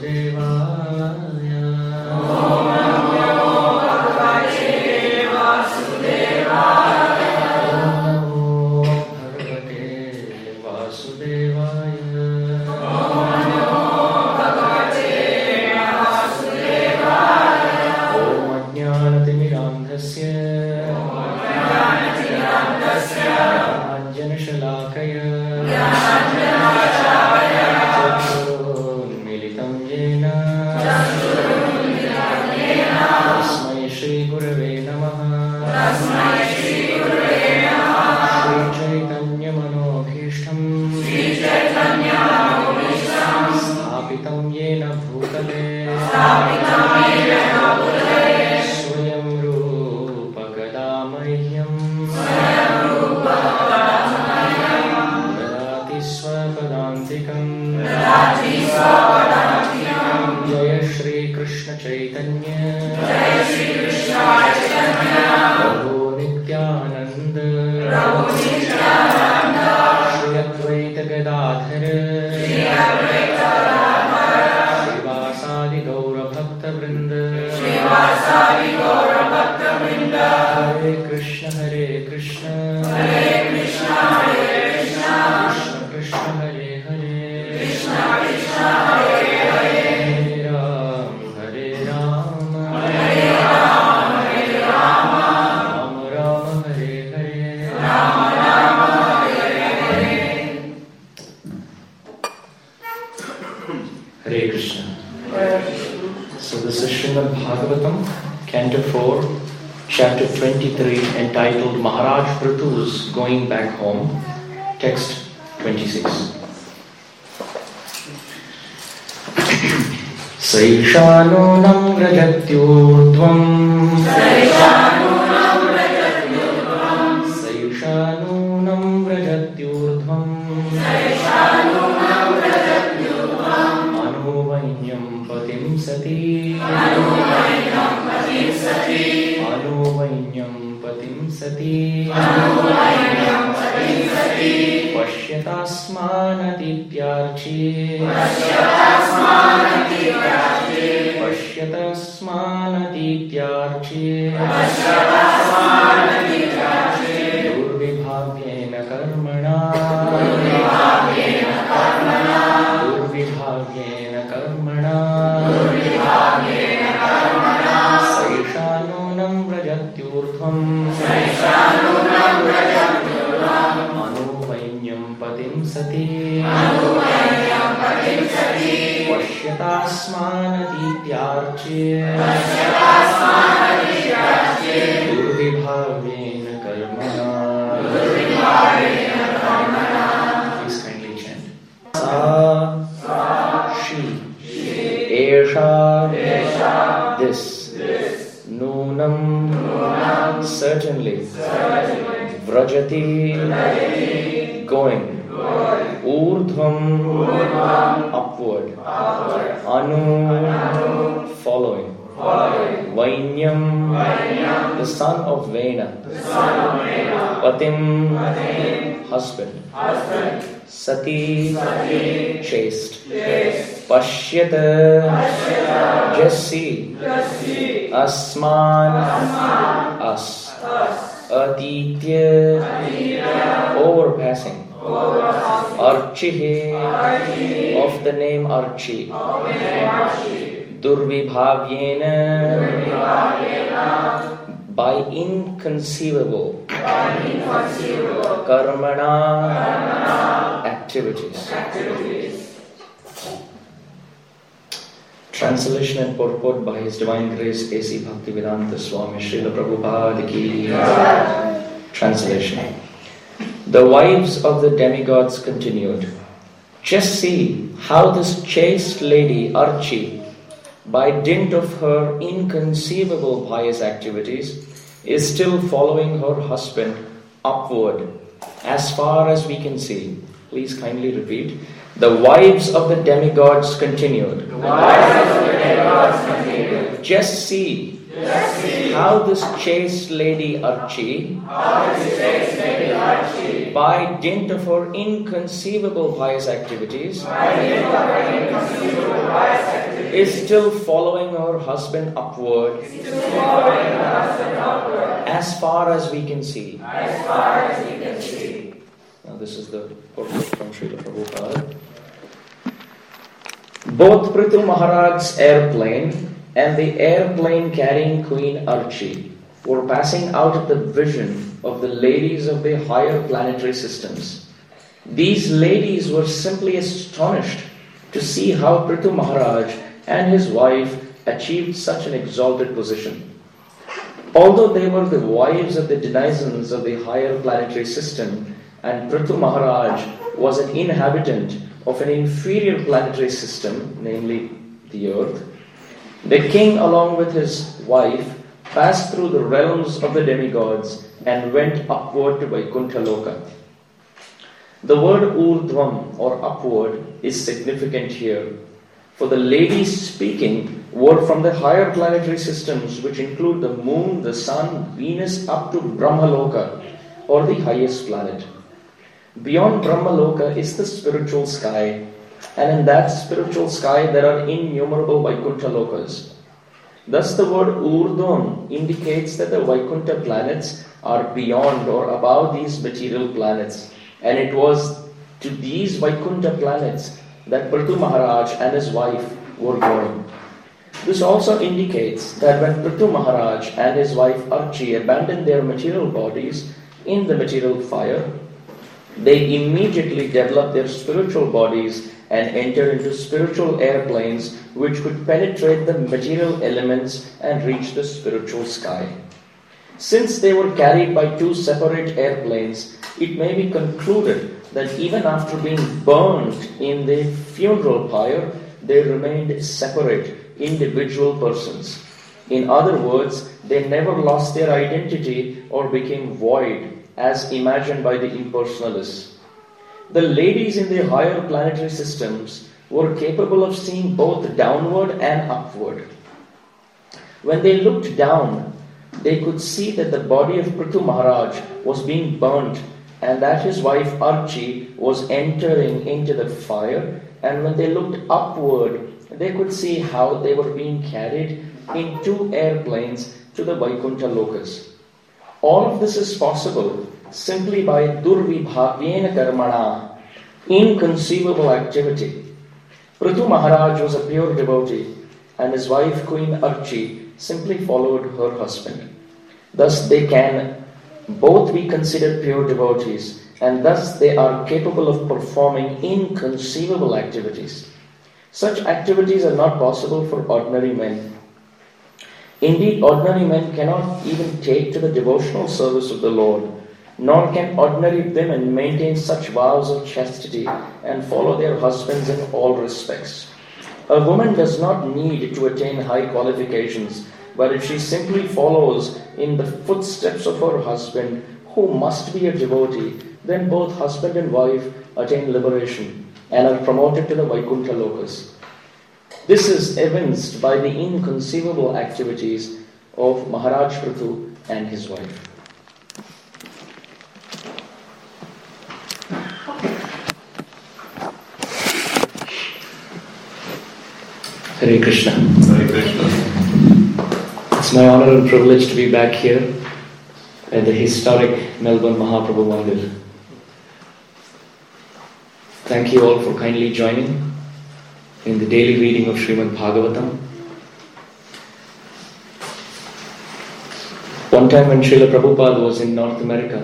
Vasudevaya. Om Namo Bhagavate Vasudevaya. Om Namo Bhagavate Vasudevaya. Om Namo Bhagavate Vasudevaya. Om Ajnanatimidandhasya Ajnanashalakaya Chaturunmilitam Yena Tasmai Shri Gurave Namaha. Shri Chaitanya Manobhishtam Sthapitam Yena Bhutale Swayam Rupa Kadamahyam Dadati Swapadantikam. Jaya Shri Krishna Chaitanya Prabhu Nityananda Shri Advaita Gadadhara Srivasadi Gaura Bhakta Vrinda. Hare Krishna Hare Krishna Krishna Krishna Hare Hare Hare Ram Hare Ram Ram Ram Hare Hare. Hare Krishna. So this is Srimad Bhagavatam, Canto 4, Chapter 23, entitled Maharaj Prithu's Going Back Home, Text 26. Saishanunam rajatyurdhvam Saishanunam rajatyurdhvam Anuvanyam patim sati Anuvanyam patim sati Pashyatasmanatipyarchi Pashyatasmanatipyarchi Durvibhavyena karmana Durvibhavyena karmana Saishanunam rajatyurdhvam Anuvanyam patim sati Pashyatasmanatipyarchi Durvibhavyena karmana. Please kindly chant. Sa, she, Esha, this, Nunam, certainly, Vrajati, going, Urdhvam, upward, Anu, following, Vainyam, the son of Vena, Patim, husband, Sati, chaste, Pashyata, just see, Asman, us, Aditya, overpassing, Archihe, of the name Archi, Durvibhavyena, by inconceivable, Karmana, activities. Translation and purport by His Divine Grace A.C. Bhaktivedanta Swami Srila Prabhupada Ki. Translation. The wives of the demigods continued, just see how this chaste lady Archi, by dint of her inconceivable pious activities, is still following her husband upward as far as we can see. Please kindly repeat. The wives of the demigods continued. Just see how this chaste lady Archi, by dint of her inconceivable pious activities, is still following her husband upward as far as we can see. Now this is the quote from Srila Prabhupada. Both Prithu Maharaj's airplane and the airplane carrying Queen Archie were passing out of the vision of the ladies of the higher planetary systems. These ladies were simply astonished to see how Prithu Maharaj and his wife achieved such an exalted position. Although they were the wives of the denizens of the higher planetary system, and Prithu Maharaj was an inhabitant of an inferior planetary system, namely the earth, the king along with his wife passed through the realms of the demigods and went upward to Vaikuntha Loka. The word urdhvam or upward is significant here, for the ladies speaking were from the higher planetary systems, which include the moon, the sun, Venus, up to Brahmaloka or the highest planet. Beyond Brahmaloka is the spiritual sky, and in that spiritual sky there are innumerable Vaikuntha Lokas. Thus the word urdhvam indicates that the Vaikuntha planets are beyond or above these material planets, and it was to these Vaikuntha planets that Prithu Maharaj and his wife were going. This also indicates that when Prithu Maharaj and his wife Archie abandoned their material bodies in the material fire, they immediately developed their spiritual bodies and entered into spiritual airplanes which could penetrate the material elements and reach the spiritual sky. Since they were carried by two separate airplanes, it may be concluded that even after being burned in the funeral pyre, they remained separate, individual persons. In other words, they never lost their identity or became void, as imagined by the impersonalists. The ladies in the higher planetary systems were capable of seeing both downward and upward. When they looked down, they could see that the body of Prithu Maharaj was being burnt and that his wife Archie was entering into the fire, and when they looked upward, they could see how they were being carried in two airplanes to the Vaikuntha Lokas. All of this is possible simply by durvibhavyena karmana, inconceivable activity. Prithu Maharaj was a pure devotee, and his wife Queen Archie simply followed her husband. Thus they can both be considered pure devotees, and thus they are capable of performing inconceivable activities. Such activities are not possible for ordinary men. Indeed, ordinary men cannot even take to the devotional service of the Lord, nor can ordinary women maintain such vows of chastity and follow their husbands in all respects. A woman does not need to attain high qualifications, but if she simply follows in the footsteps of her husband, who must be a devotee, then both husband and wife attain liberation and are promoted to the Vaikuntha Lokas. This is evinced by the inconceivable activities of Maharaj Prithu and his wife. Hare Krishna. Hare Krishna. It's my honor and privilege to be back here at the historic Melbourne Mahaprabhu Mandir. Thank you all for kindly joining in the daily reading of Srimad Bhagavatam. One time when Srila Prabhupada was in North America,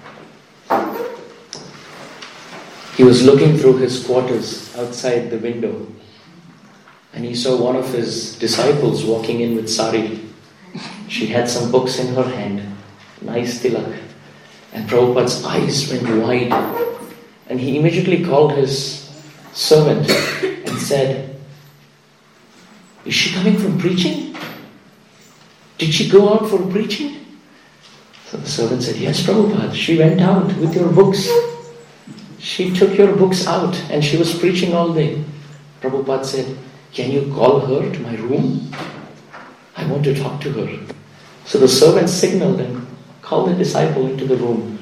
he was looking through his quarters outside the window, and he saw one of his disciples walking in with sari. She had some books in her hand, nice tilak, and Prabhupada's eyes went wide, and he immediately called his servant and said, "Is she coming from preaching? Did she go out for preaching?" So the servant said, "Yes, Prabhupada, she went out with your books. She took your books out and she was preaching all day." Prabhupada said, "Can you call her to my room? I want to talk to her." So the servant signaled and called the disciple into the room.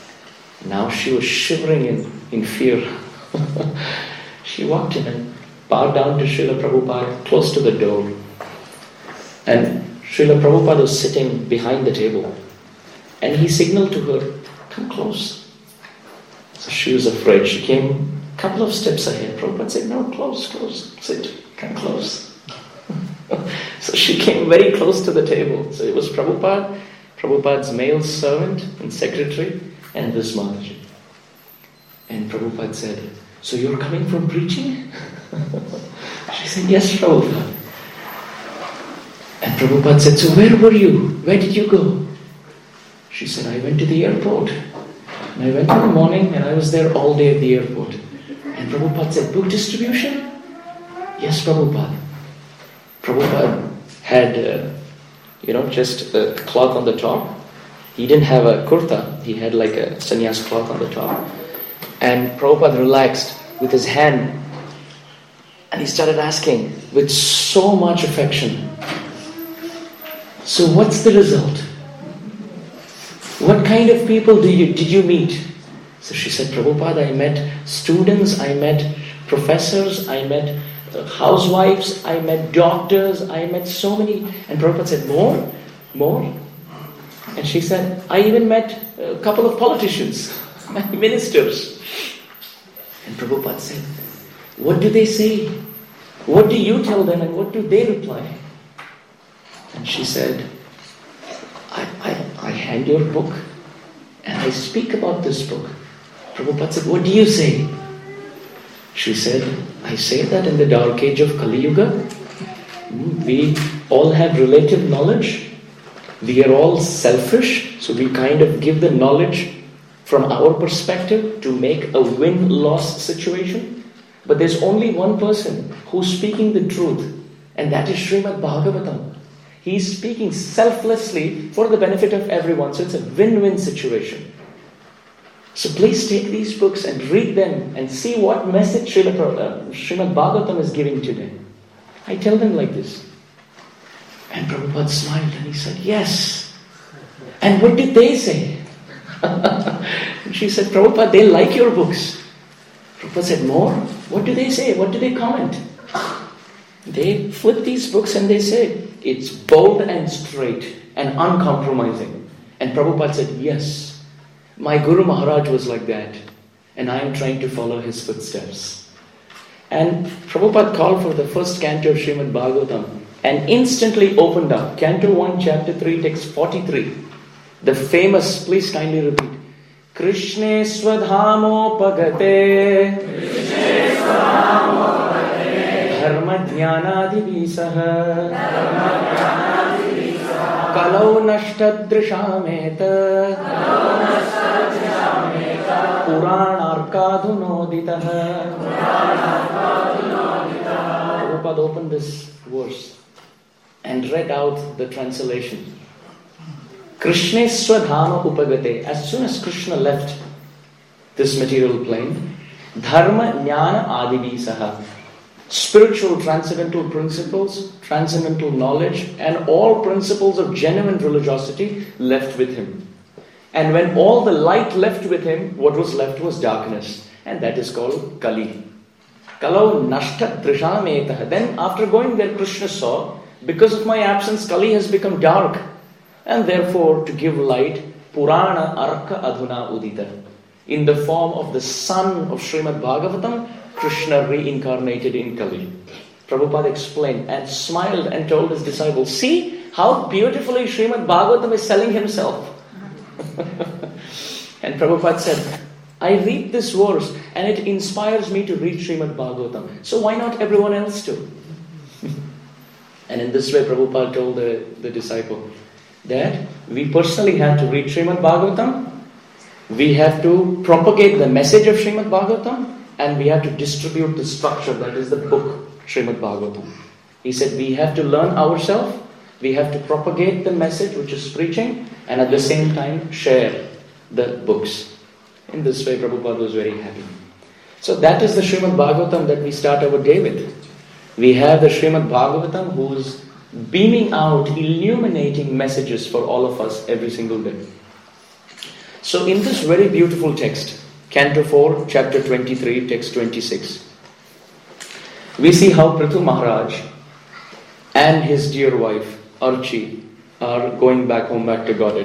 Now she was shivering in fear. She walked in and bowed down to Srila Prabhupada close to the door. And Srila Prabhupada was sitting behind the table. And he signaled to her, come close. So she was afraid. She came a couple of steps ahead. Prabhupada said, no, close, sit, come close. So she came very close to the table. So it was Prabhupada, Prabhupada's male servant and secretary, and this Mataji. And Prabhupada said, so you're coming from preaching? She said, yes, Prabhupada. And Prabhupada said, so where were you? Where did you go? She said, I went to the airport. And I went in the morning and I was there all day at the airport. And Prabhupada said, book distribution? Yes, Prabhupada. Prabhupada had, just a cloth on the top. He didn't have a kurta. He had like a sannyas cloth on the top. And Prabhupada relaxed with his hand. And he started asking with so much affection, so what's the result? What kind of people did you meet? So she said, Prabhupada, I met students, I met professors, I met housewives, I met doctors, I met so many. And Prabhupada said, more? And she said, I even met a couple of politicians, ministers. And Prabhupada said, what do they say? What do you tell them and what do they reply? And she said, I hand your book and I speak about this book. Prabhupada said, what do you say? She said, I say that in the dark age of Kali Yuga, we all have relative knowledge. We are all selfish, so we kind of give the knowledge from our perspective to make a win-loss situation. But there's only one person who's speaking the truth, and that is Srimad Bhagavatam. He's speaking selflessly for the benefit of everyone, so it's a win-win situation. So please take these books and read them and see what message Srimad Bhagavatam is giving today. I tell them like this. And Prabhupada smiled and he said, yes. And what did they say? She said, Prabhupada, they like your books. Prabhupada said, more? What do they say? What do they comment? They flip these books and they say, it's bold and straight and uncompromising. And Prabhupada said, yes, my Guru Maharaj was like that. And I am trying to follow his footsteps. And Prabhupada called for the first canto of Srimad Bhagavatam and instantly opened up. Canto 1, chapter 3, text 43. The famous, please kindly repeat. Krishne Swadhamopagate Dharma Jnanadhivisaha Kalau Nashtadrishameta Puranarkadhunoditaha. Prabhupada opened this verse and read out the translation. Krishna Swadhama Upagate. As soon as Krishna left this material plane, Dharma Jnana Adivisaha. Spiritual transcendental principles, transcendental knowledge, and all principles of genuine religiosity left with him. And when all the light left with him, what was left was darkness. And that is called Kali. Kalau Nashta Trishametaha. Then after going there, Krishna saw, because of my absence, Kali has become dark. And therefore, to give light, Purana Arka Adhuna Udita. In the form of the son of Srimad Bhagavatam, Krishna reincarnated in Kali. Prabhupada explained and smiled and told his disciples, see how beautifully Srimad Bhagavatam is selling himself. And Prabhupada said, I read this verse and it inspires me to read Srimad Bhagavatam. So why not everyone else too? And in this way Prabhupada told the disciple that we personally have to read Srimad Bhagavatam, we have to propagate the message of Srimad Bhagavatam, and we have to distribute the structure, that is the book, Srimad Bhagavatam. He said we have to learn ourselves, we have to propagate the message which is preaching, and at the same time share the books. In this way Prabhupada was very happy. So that is the Srimad Bhagavatam that we start our day with. We have the Srimad Bhagavatam who is beaming out, illuminating messages for all of us every single day. So in this very beautiful text, Canto 4, chapter 23, text 26, we see how Prithu Maharaj and his dear wife, Archie, are going back home, back to Godhead.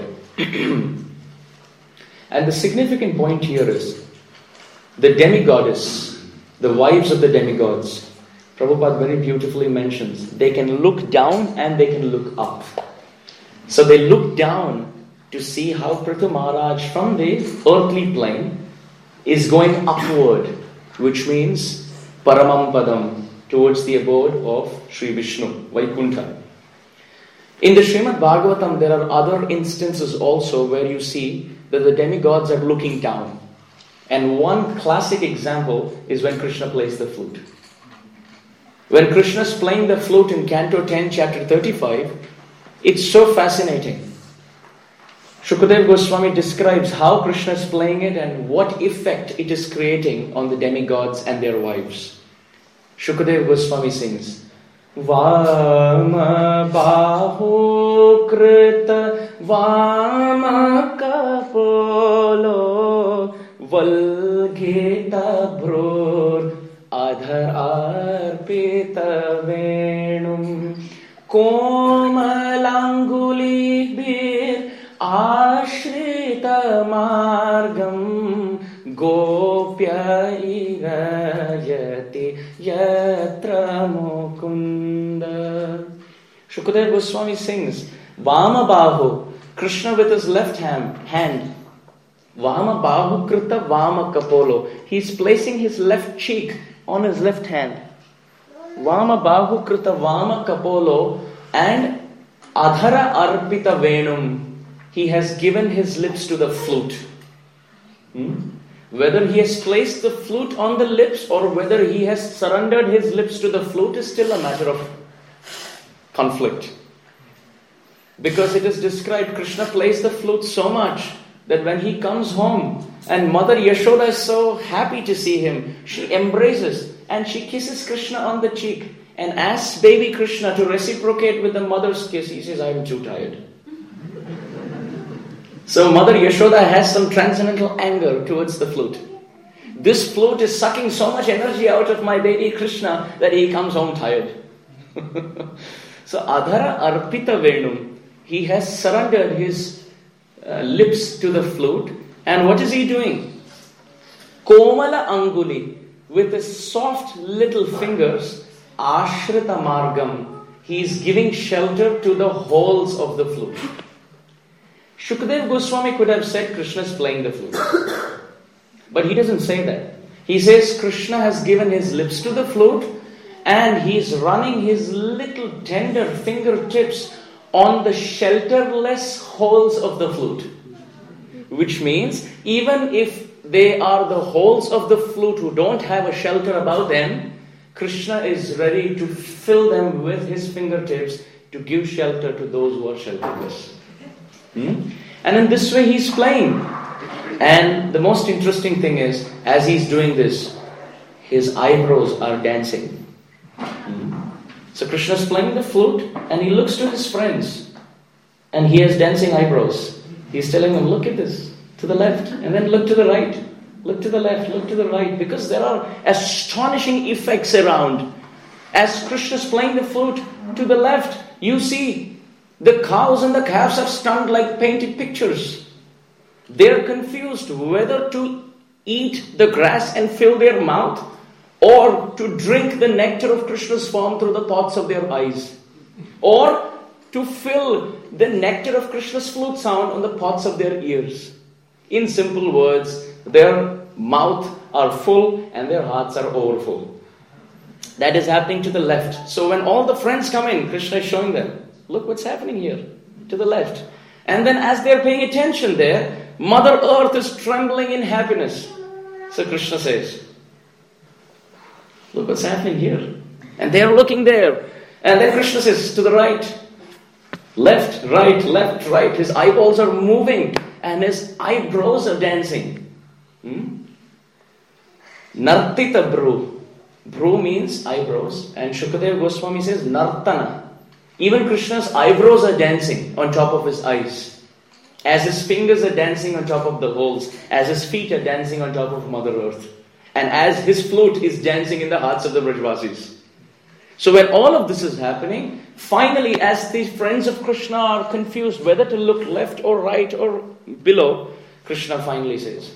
And the significant point here is the demigoddess, the wives of the demigods. Prabhupada very beautifully mentions they can look down and they can look up. So they look down to see how Prithu Maharaj from the earthly plane is going upward, which means Paramam Padam, towards the abode of Sri Vishnu, Vaikuntha. In the Srimad Bhagavatam, there are other instances also where you see that the demigods are looking down. And one classic example is when Krishna plays the flute. When Krishna is playing the flute in Canto 10, Chapter 35, it's so fascinating. Shukadeva Goswami describes how Krishna is playing it and what effect it is creating on the demigods and their wives. Shukadeva Goswami sings, Vama bahu krita vama kapolo valgita bror adhar arpita venum komalanguli bir ashrita margam gopya irayati yatra mukunda. Shukadeva Goswami sings, Vama bahu, Krishna with his left hand, Vama bahu krita vama kapolo. He's placing his left cheek on his left hand. Vama bahu krita vama kapolo, and adhara arpita venum. He has given his lips to the flute. Whether he has placed the flute on the lips or whether he has surrendered his lips to the flute is still a matter of conflict. Because it is described, Krishna plays the flute so much that when he comes home and Mother Yashoda is so happy to see him, she embraces and she kisses Krishna on the cheek and asks baby Krishna to reciprocate with the mother's kiss. He says, I am too tired. So Mother Yashoda has some transcendental anger towards the flute. This flute is sucking so much energy out of my baby Krishna that he comes home tired. So Adhara Arpita Venum, he has surrendered his lips to the flute. And what is he doing? Komala Anguli, with his soft little fingers, Ashrita Margam, he is giving shelter to the holes of the flute. Shukadeva Goswami could have said Krishna is playing the flute. But he doesn't say that. He says Krishna has given his lips to the flute and he's running his little tender fingertips on the shelterless holes of the flute. Which means even if they are the holes of the flute who don't have a shelter above them, Krishna is ready to fill them with his fingertips to give shelter to those who are shelterless. And in this way he's playing. And the most interesting thing is, as he's doing this, his eyebrows are dancing. So Krishna's playing the flute and he looks to his friends and he has dancing eyebrows. He's telling them, look at this, to the left, and then look to the right, look to the left, look to the right, because there are astonishing effects around. As Krishna's playing the flute to the left, you see the cows and the calves are stunned like painted pictures. They're confused whether to eat the grass and fill their mouth or to drink the nectar of Krishna's form through the thoughts of their eyes, or to fill the nectar of Krishna's flute sound on the pots of their ears. In simple words, their mouth are full and their hearts are overfull. That is happening to the left. So when all the friends come in, Krishna is showing them, look what's happening here, to the left. And then as they're paying attention there, Mother Earth is trembling in happiness. So Krishna says, look what's happening here. And they're looking there. And then Krishna says, to the right. Left, right, left, right. His eyeballs are moving and his eyebrows are dancing. Nartita Bru. Bru means eyebrows. And Shukadeva Goswami says, Nartana. Even Krishna's eyebrows are dancing on top of his eyes. As his fingers are dancing on top of the holes. As his feet are dancing on top of Mother Earth. And as his flute is dancing in the hearts of the Brajvasis. So when all of this is happening, finally, as the friends of Krishna are confused whether to look left or right or below, Krishna finally says,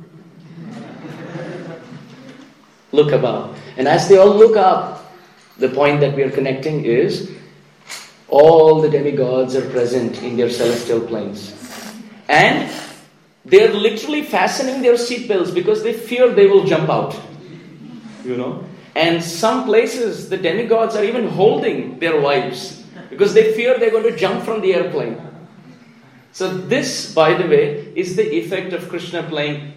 look above. And as they all look up, the point that we are connecting is all the demigods are present in their celestial planes. And they are literally fastening their seatbelts because they fear they will jump out. And some places, the demigods are even holding their wives because they fear they're going to jump from the airplane. So this, by the way, is the effect of Krishna playing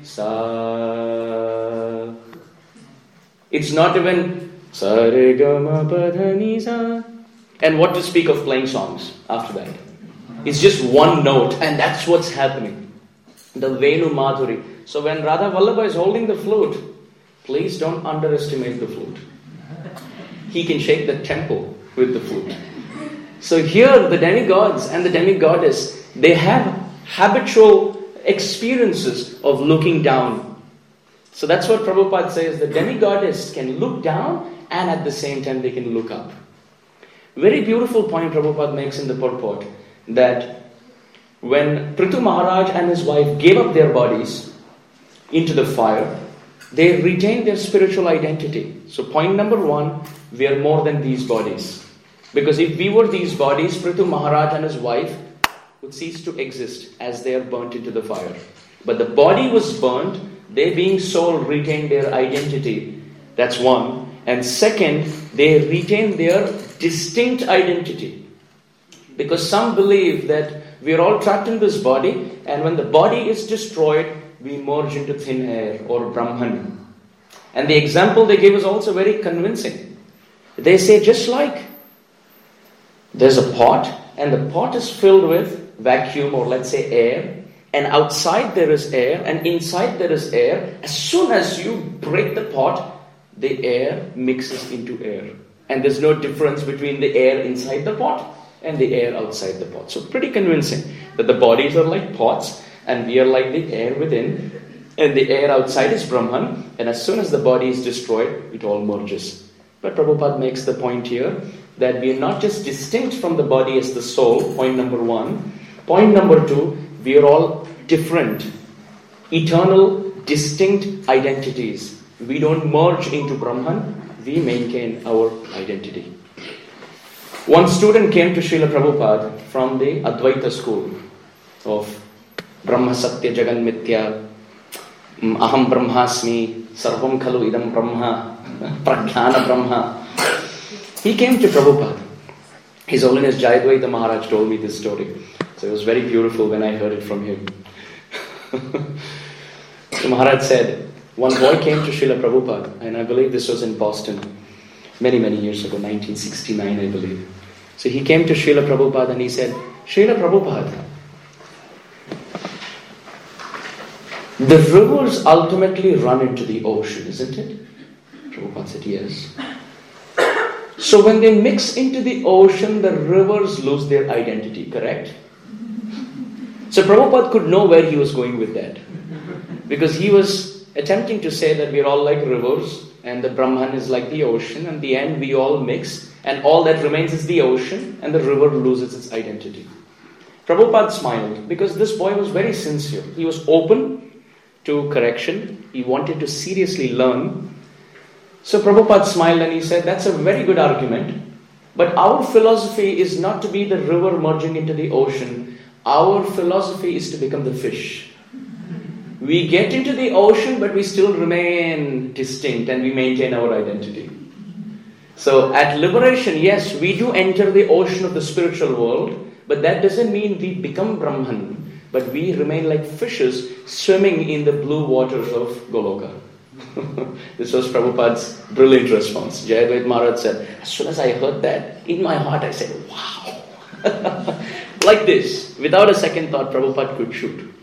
Sa. It's not even Sa Re Ga Ma Pa Dha Ni Sa. And what to speak of playing songs after that? It's just one note, and that's what's happening. The Venu Madhuri. So when Radha Vallabha is holding the flute, please don't underestimate the flute. He can shake the temple with the flute. So here the demigods and the demigoddess, they have habitual experiences of looking down. So that's what Prabhupada says, the demigoddess can look down and at the same time they can look up. Very beautiful point Prabhupada makes in the purport, that when Prithu Maharaj and his wife gave up their bodies into the fire, they retained their spiritual identity. So point number one, we are more than these bodies. Because if we were these bodies, Prithu Maharaj and his wife would cease to exist as they are burnt into the fire. But the body was burnt, they being soul retained their identity. That's one. And second, they retain their distinct identity. Because some believe that we are all trapped in this body, and when the body is destroyed, we merge into thin air or Brahman. And the example they give is also very convincing. They say just like there's a pot, and the pot is filled with vacuum or let's say air, and outside there is air, and inside there is air. As soon as you break the pot, the air mixes into air. And there's no difference between the air inside the pot and the air outside the pot. So pretty convincing that the bodies are like pots and we are like the air within, and the air outside is Brahman, and as soon as the body is destroyed, it all merges. But Prabhupada makes the point here that we are not just distinct from the body as the soul, point number one. Point number two, we are all different, eternal, distinct identities. We don't merge into Brahman, we maintain our identity. One student came to Srila Prabhupada from the Advaita school of Brahma Satya Jagan Mithya, Aham Brahmasmi, Sarvam Khalu Idam Brahma, Pragyana Brahma. He came to Prabhupada. His Holiness Jayadvaita Maharaj told me this story. So it was very beautiful when I heard it from him. So Maharaj said, one boy came to Srila Prabhupada, and I believe this was in Boston, many years ago, 1969 I believe. So he came to Srila Prabhupada and he said, Srila Prabhupada, the rivers ultimately run into the ocean, isn't it? Prabhupada said, yes. So when they mix into the ocean, the rivers lose their identity, correct? So Prabhupada could know where he was going with that. Because he was attempting to say that we're all like rivers and the Brahman is like the ocean, and in the end we all mix and all that remains is the ocean and the river loses its identity. Prabhupada smiled because this boy was very sincere. He was open to correction. He wanted to seriously learn. So Prabhupada smiled and he said, that's a very good argument, but our philosophy is not to be the river merging into the ocean. Our philosophy is to become the fish. We get into the ocean, but we still remain distinct and we maintain our identity. So at liberation, yes, we do enter the ocean of the spiritual world, but that doesn't mean we become Brahman, but we remain like fishes swimming in the blue waters of Goloka. This was Prabhupada's brilliant response. Jayadvaita Maharaj said, as soon as I heard that, in my heart I said, wow. Like this, without a second thought, Prabhupada could shoot.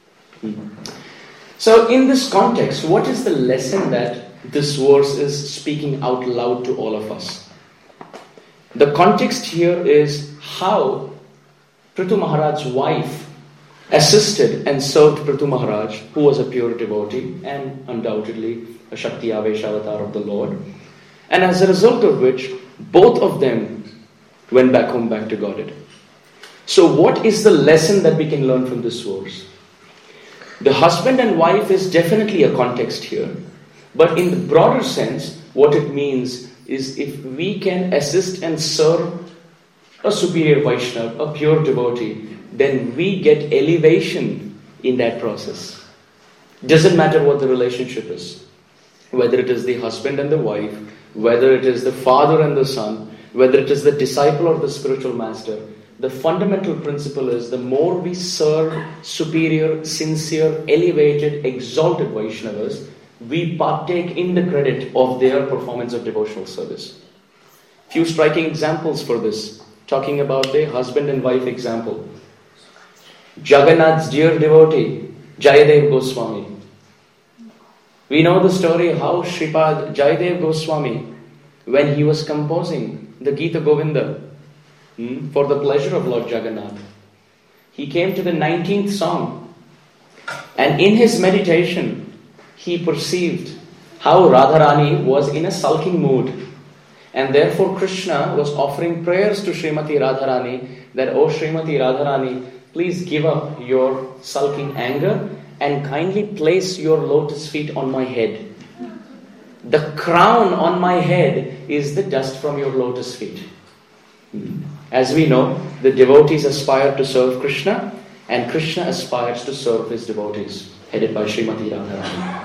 So in this context, what is the lesson that this verse is speaking out loud to all of us? The context here is how Prithu Maharaj's wife assisted and served Prithu Maharaj, who was a pure devotee and undoubtedly a Shakti Avesh avatar of the Lord. And as a result of which, both of them went back home, back to Godhead. So what is the lesson that we can learn from this verse? The husband and wife is definitely a context here. But in the broader sense, what it means is if we can assist and serve a superior Vaishnava, a pure devotee, then we get elevation in that process. Doesn't matter what the relationship is. Whether it is the husband and the wife, whether it is the father and the son, whether it is the disciple or the spiritual master, the fundamental principle is the more we serve superior, sincere, elevated, exalted Vaishnavas, we partake in the credit of their performance of devotional service. Few striking examples for this, talking about the husband and wife example. Jagannath's dear devotee, Jayadev Goswami. We know the story how Shripad Jayadev Goswami, when he was composing the Gita Govinda for the pleasure of Lord Jagannath, he came to the 19th song, and in his meditation he perceived how Radharani was in a sulking mood, and therefore Krishna was offering prayers to Srimati Radharani that, "Oh Srimati Radharani, please give up your sulking anger and kindly place your lotus feet on my head. The crown on my head is the dust from your lotus feet." As we know, the devotees aspire to serve Krishna, and Krishna aspires to serve his devotees, headed by Srimati Radharani.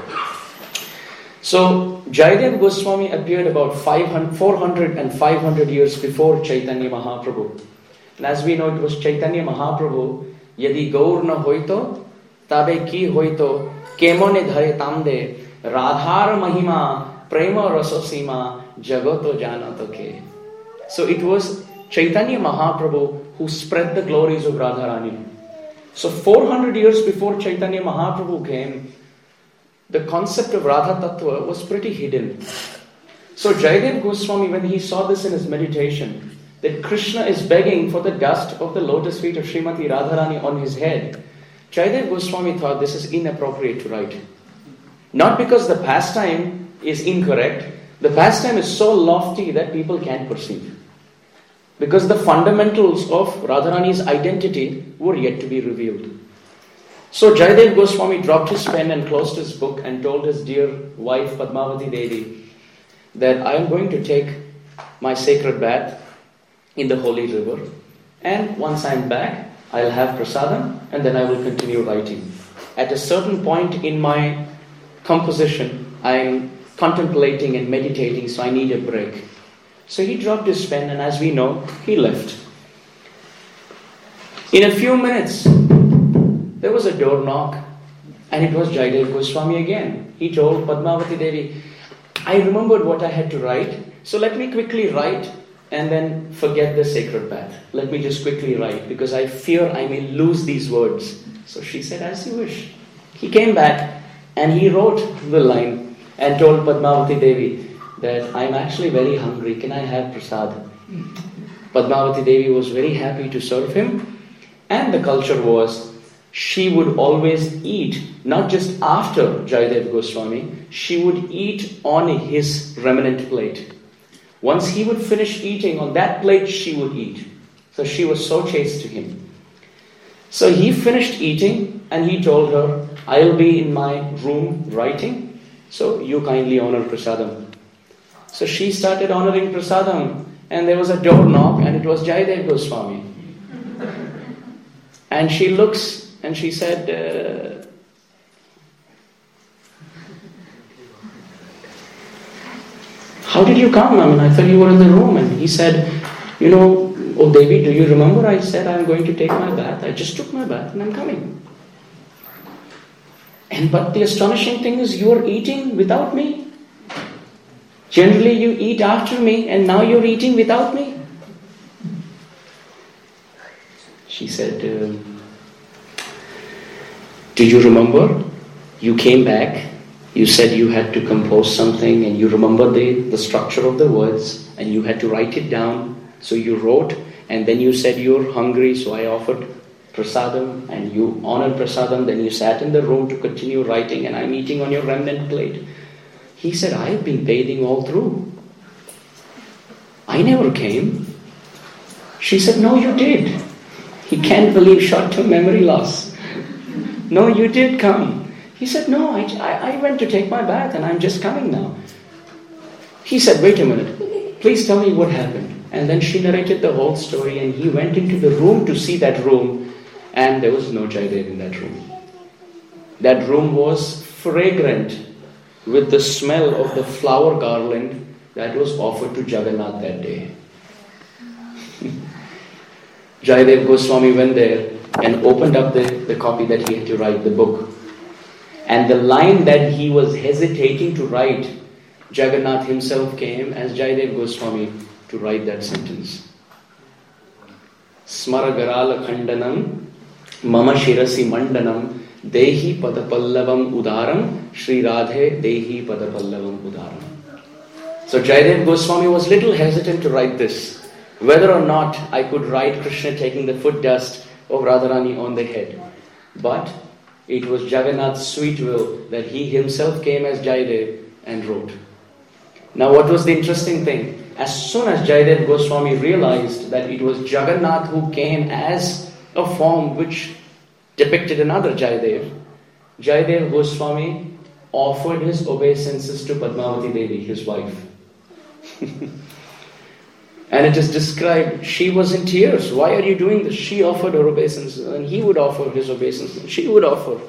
So, Jayadev Goswami appeared about 400 and 500 years before Chaitanya Mahaprabhu. And as we know, it was Chaitanya Mahaprabhu, "Yadi gaur na hoito, tabe ki hoito, kemone dhare tamde, radhar mahima, prema rasasima, jagato janato ke." So it was Chaitanya Mahaprabhu who spread the glories of Radharani. So 400 years before Chaitanya Mahaprabhu came, the concept of Radha Tattva was pretty hidden. So Jayadev Goswami, when he saw this in his meditation, that Krishna is begging for the dust of the lotus feet of Srimati Radharani on his head, Jayadev Goswami thought this is inappropriate to write. Not because the pastime is incorrect, the pastime is so lofty that people can't perceive. Because the fundamentals of Radharani's identity were yet to be revealed. So Jayadev Goswami dropped his pen and closed his book and told his dear wife Padmavati Devi that I am going to take my sacred bath in the holy river, and once I am back, I'll have prasadam and then I will continue writing. At a certain point in my composition, I am contemplating and meditating, so I need a break. So he dropped his pen, and as we know, he left. In a few minutes, there was a door knock, and it was Jayadev Goswami again. He told Padmavati Devi, "I remembered what I had to write, so let me quickly write and then forget the sacred bath. Let me just quickly write, because I fear I may lose these words." So she said, "As you wish." He came back and he wrote the line and told Padmavati Devi that "I'm actually very hungry, can I have prasad?" Padmavati Devi was very happy to serve him, and the culture was she would always eat, not just after Jayadev Goswami, she would eat on his remnant plate. Once he would finish eating, on that plate she would eat. So she was so chaste to him. So he finished eating and he told her, "I'll be in my room writing, so you kindly honor prasadam." So she started honoring prasadam, and there was a door knock, and it was Jayadev Goswami. And she looks and she said, "How did you come? I mean, I thought you were in the room." And he said, "Oh Devi, do you remember I said I'm going to take my bath? I just took my bath and I'm coming." But the astonishing thing is, you are eating without me. Generally you eat after me, and now you're eating without me. She said, "Do you remember? You came back, you said you had to compose something, and you remember the structure of the words, and you had to write it down. So you wrote, and then you said you're hungry, so I offered prasadam, and you honored prasadam, then you sat in the room to continue writing, and I'm eating on your remnant plate." He said, "I've been bathing all through. I never came. She said, no, you did. He can't believe short-term memory loss. No, you did come. He said, no, I went to take my bath and I'm just coming now. He said, wait a minute, please tell me what happened. And then she narrated the whole story, and he went into the room to see that room, and there was no Jayadev in that room. That room was fragrant with the smell of the flower garland that was offered to Jagannath that day. Jayadev Goswami went there and opened up the copy that he had to write, the book. And the line that he was hesitating to write, Jagannath himself came as Jayadev Goswami to write that sentence. Smara garala khandanam mama shirasi mandanam dehi padapallavam udaram Shri Radhe dehi padapallavam udaram. So Jayadev Goswami was little hesitant to write this, whether or not I could write Krishna taking the foot dust of Radharani on the head. But it was Jagannath's sweet will that he himself came as Jayadev and wrote. Now what was the interesting thing? As soon as Jayadev Goswami realized that it was Jagannath who came as a form which depicted another Jayadev, Jayadev Goswami offered his obeisances to Padmavati Devi, his wife. And it is described, she was in tears. Why are you doing this? She offered her obeisances, and he would offer his obeisances. She would offer.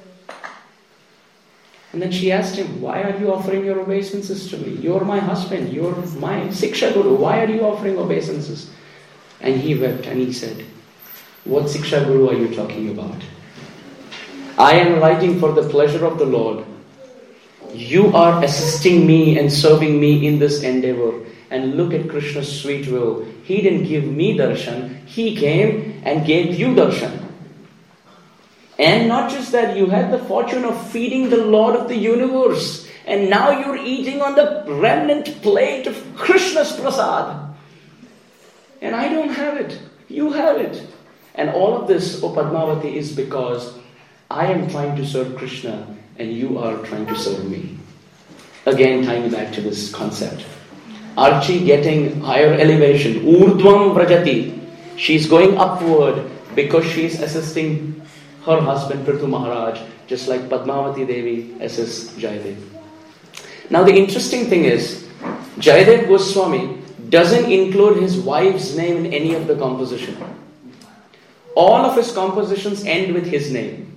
And then she asked him, why are you offering your obeisances to me? You're my husband. You're my Siksha Guru. Why are you offering obeisances? And he wept and he said, what Siksha Guru are you talking about? I am writing for the pleasure of the Lord. You are assisting me and serving me in this endeavor. And look at Krishna's sweet will. He didn't give me darshan. He came and gave you darshan. And not just that, you had the fortune of feeding the Lord of the universe. And now you're eating on the remnant plate of Krishna's prasad. And I don't have it. You have it. And all of this, O Padmavati, is because I am trying to serve Krishna and you are trying to serve me. Again, tying back to this concept. Archie getting higher elevation. Urdhvam vrajati. She's going upward because she's assisting her husband Prithu Maharaj, just like Padmavati Devi assists Jayadev. Now the interesting thing is, Jayadev Goswami doesn't include his wife's name in any of the composition. All of his compositions end with his name.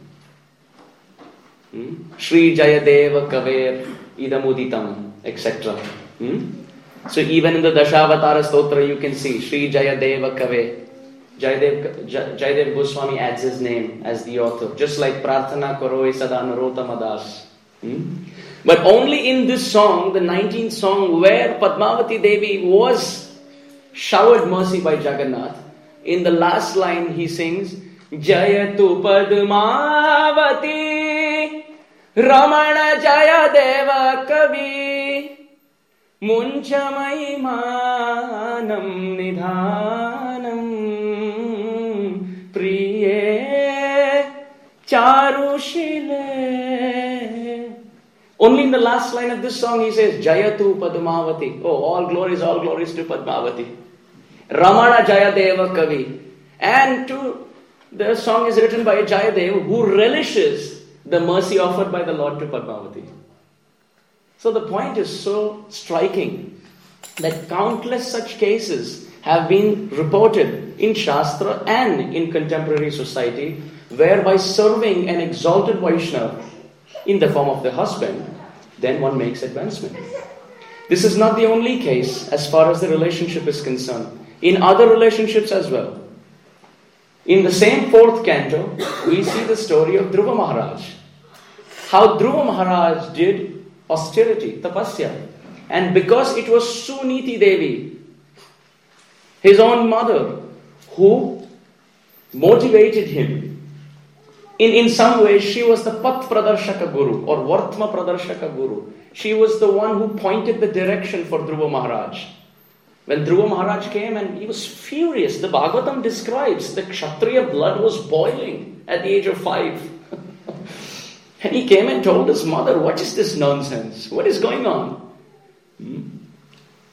Shri Jayadeva Kaver Idamuditam, etc. So even in the Dashavatara Stotra you can see Shri Jayadeva Kave. Jayadev Goswami adds his name as the author, just like Prarthana Karoi Sada Narottama Das. But only in this song, the 19th song, where Padmavati Devi was showered mercy by Jagannath, in the last line he sings, Jayatu Padmavati Ramana Jayadeva Kavi Munchamai Manam Nidhanam Priye Charushile. Only in the last line of this song he says, Jayatu Padmavati. Oh, all glories to Padmavati. Ramana Jayadeva Kavi. And the song is written by Jayadev, who relishes the mercy offered by the Lord to Padmavati. So the point is so striking that countless such cases have been reported in Shastra and in contemporary society, whereby serving an exalted Vaishnava in the form of the husband, then one makes advancement. This is not the only case as far as the relationship is concerned. In other relationships as well. In the same 4th canto, we see the story of Dhruva Maharaj. How Dhruva Maharaj did austerity, tapasya. And because it was Suniti Devi, his own mother, who motivated him, in some ways she was the Path Pradarshaka Guru or Vartma Pradarshaka Guru. She was the one who pointed the direction for Dhruva Maharaj. When Dhruva Maharaj came and he was furious, the Bhagavatam describes the Kshatriya blood was boiling at the age of 5. And he came and told his mother, what is this nonsense? What is going on?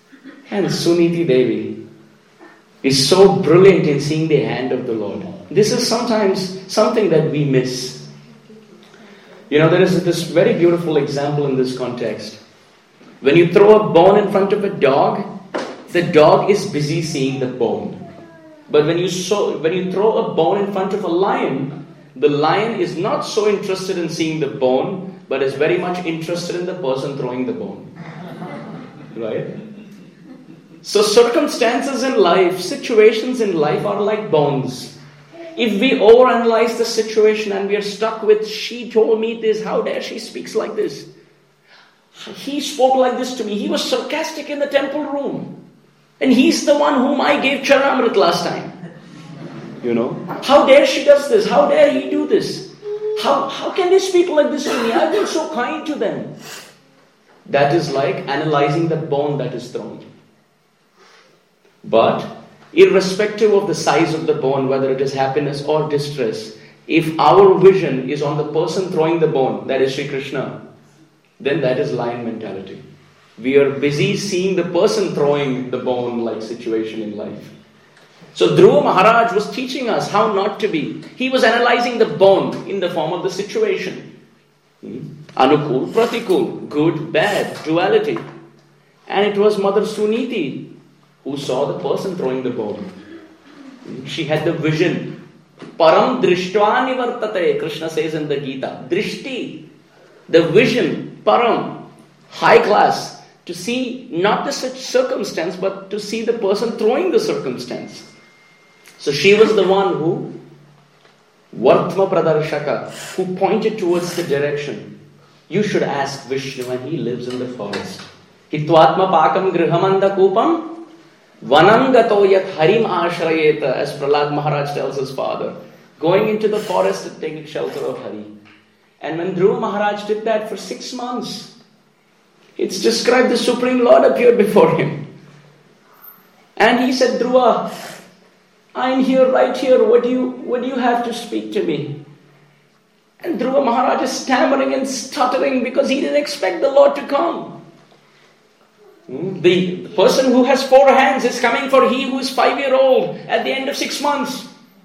And Suniti Devi is so brilliant in seeing the hand of the Lord. This is sometimes something that we miss. There is this very beautiful example in this context. When you throw a bone in front of a dog, the dog is busy seeing the bone. But when you throw a bone in front of a lion, the lion is not so interested in seeing the bone, but is very much interested in the person throwing the bone. Right? So circumstances in life, situations in life are like bones. If we overanalyze the situation and we are stuck with, she told me this, how dare she speaks like this? He spoke like this to me. He was sarcastic in the temple room. And he's the one whom I gave Charanamrit last time. How dare she does this? How dare he do this? How can they speak like this to me? I've been so kind to them. That is like analyzing the bone that is thrown. But irrespective of the size of the bone, whether it is happiness or distress, if our vision is on the person throwing the bone, that is Sri Krishna, then that is lion mentality. We are busy seeing the person throwing the bone like situation in life. So Dhruva Maharaj was teaching us how not to be. He was analyzing the bone in the form of the situation. Anukul, Pratikul, good, bad, duality. And it was Mother Suniti who saw the person throwing the bone. She had the vision. Param drishtva nivartate, Krishna says in the Gita. Drishti, the vision, param, high class, to see not the such circumstance, but to see the person throwing the circumstance. So she was the one who, Vartma Pradarshaka, who pointed towards the direction. You should ask Vishnu, and he lives in the forest. Hitvatma pakam grihamanda kupam vanangato yat harim ashrayeta, as Prahlad Maharaj tells his father, going into the forest to take shelter of Hari. And when Dhruva Maharaj did that for 6 months, it's described the Supreme Lord appeared before him. And he said, Dhruva, I'm here, right here, what do you have to speak to me? And Dhruva Maharaj is stammering and stuttering because he didn't expect the Lord to come. The person who has 4 hands is coming for he who is 5-year-old at the end of 6 months.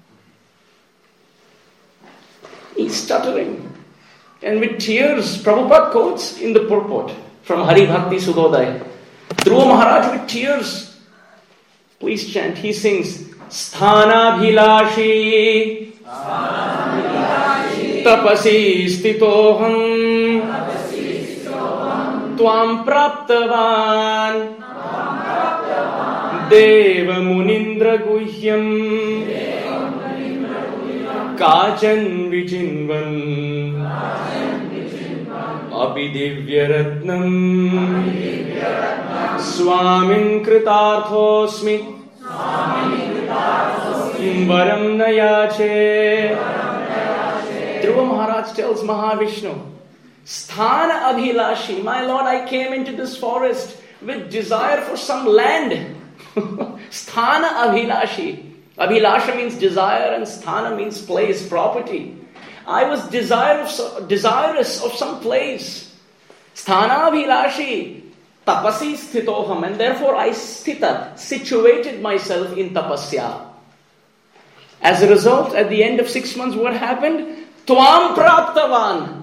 He's stuttering. And with tears, Prabhupada quotes in the purport from Hari Bhakti Sudodaya. Dhruva Maharaj with tears. Please chant. He sings, Sthana Bhilashi Tapasi Stitoham Tvam Praptavan Deva Munindra Guhyam Kachan Vichinvan Abhidivya Ratnam Swamin Kritarthosmi Varam Nayache. Dhruva Maharaj tells Mahavishnu, Sthana Abhilashi, my Lord, I came into this forest with desire for some land. Sthana Abhilashi. Abhilasha means desire and sthana means place, property. I was desirous of some place. Sthana Abhilashi. Tapasi sthitoham. And therefore I situated myself in tapasya. As a result, at the end of 6 months, what happened? Tvam praptavan.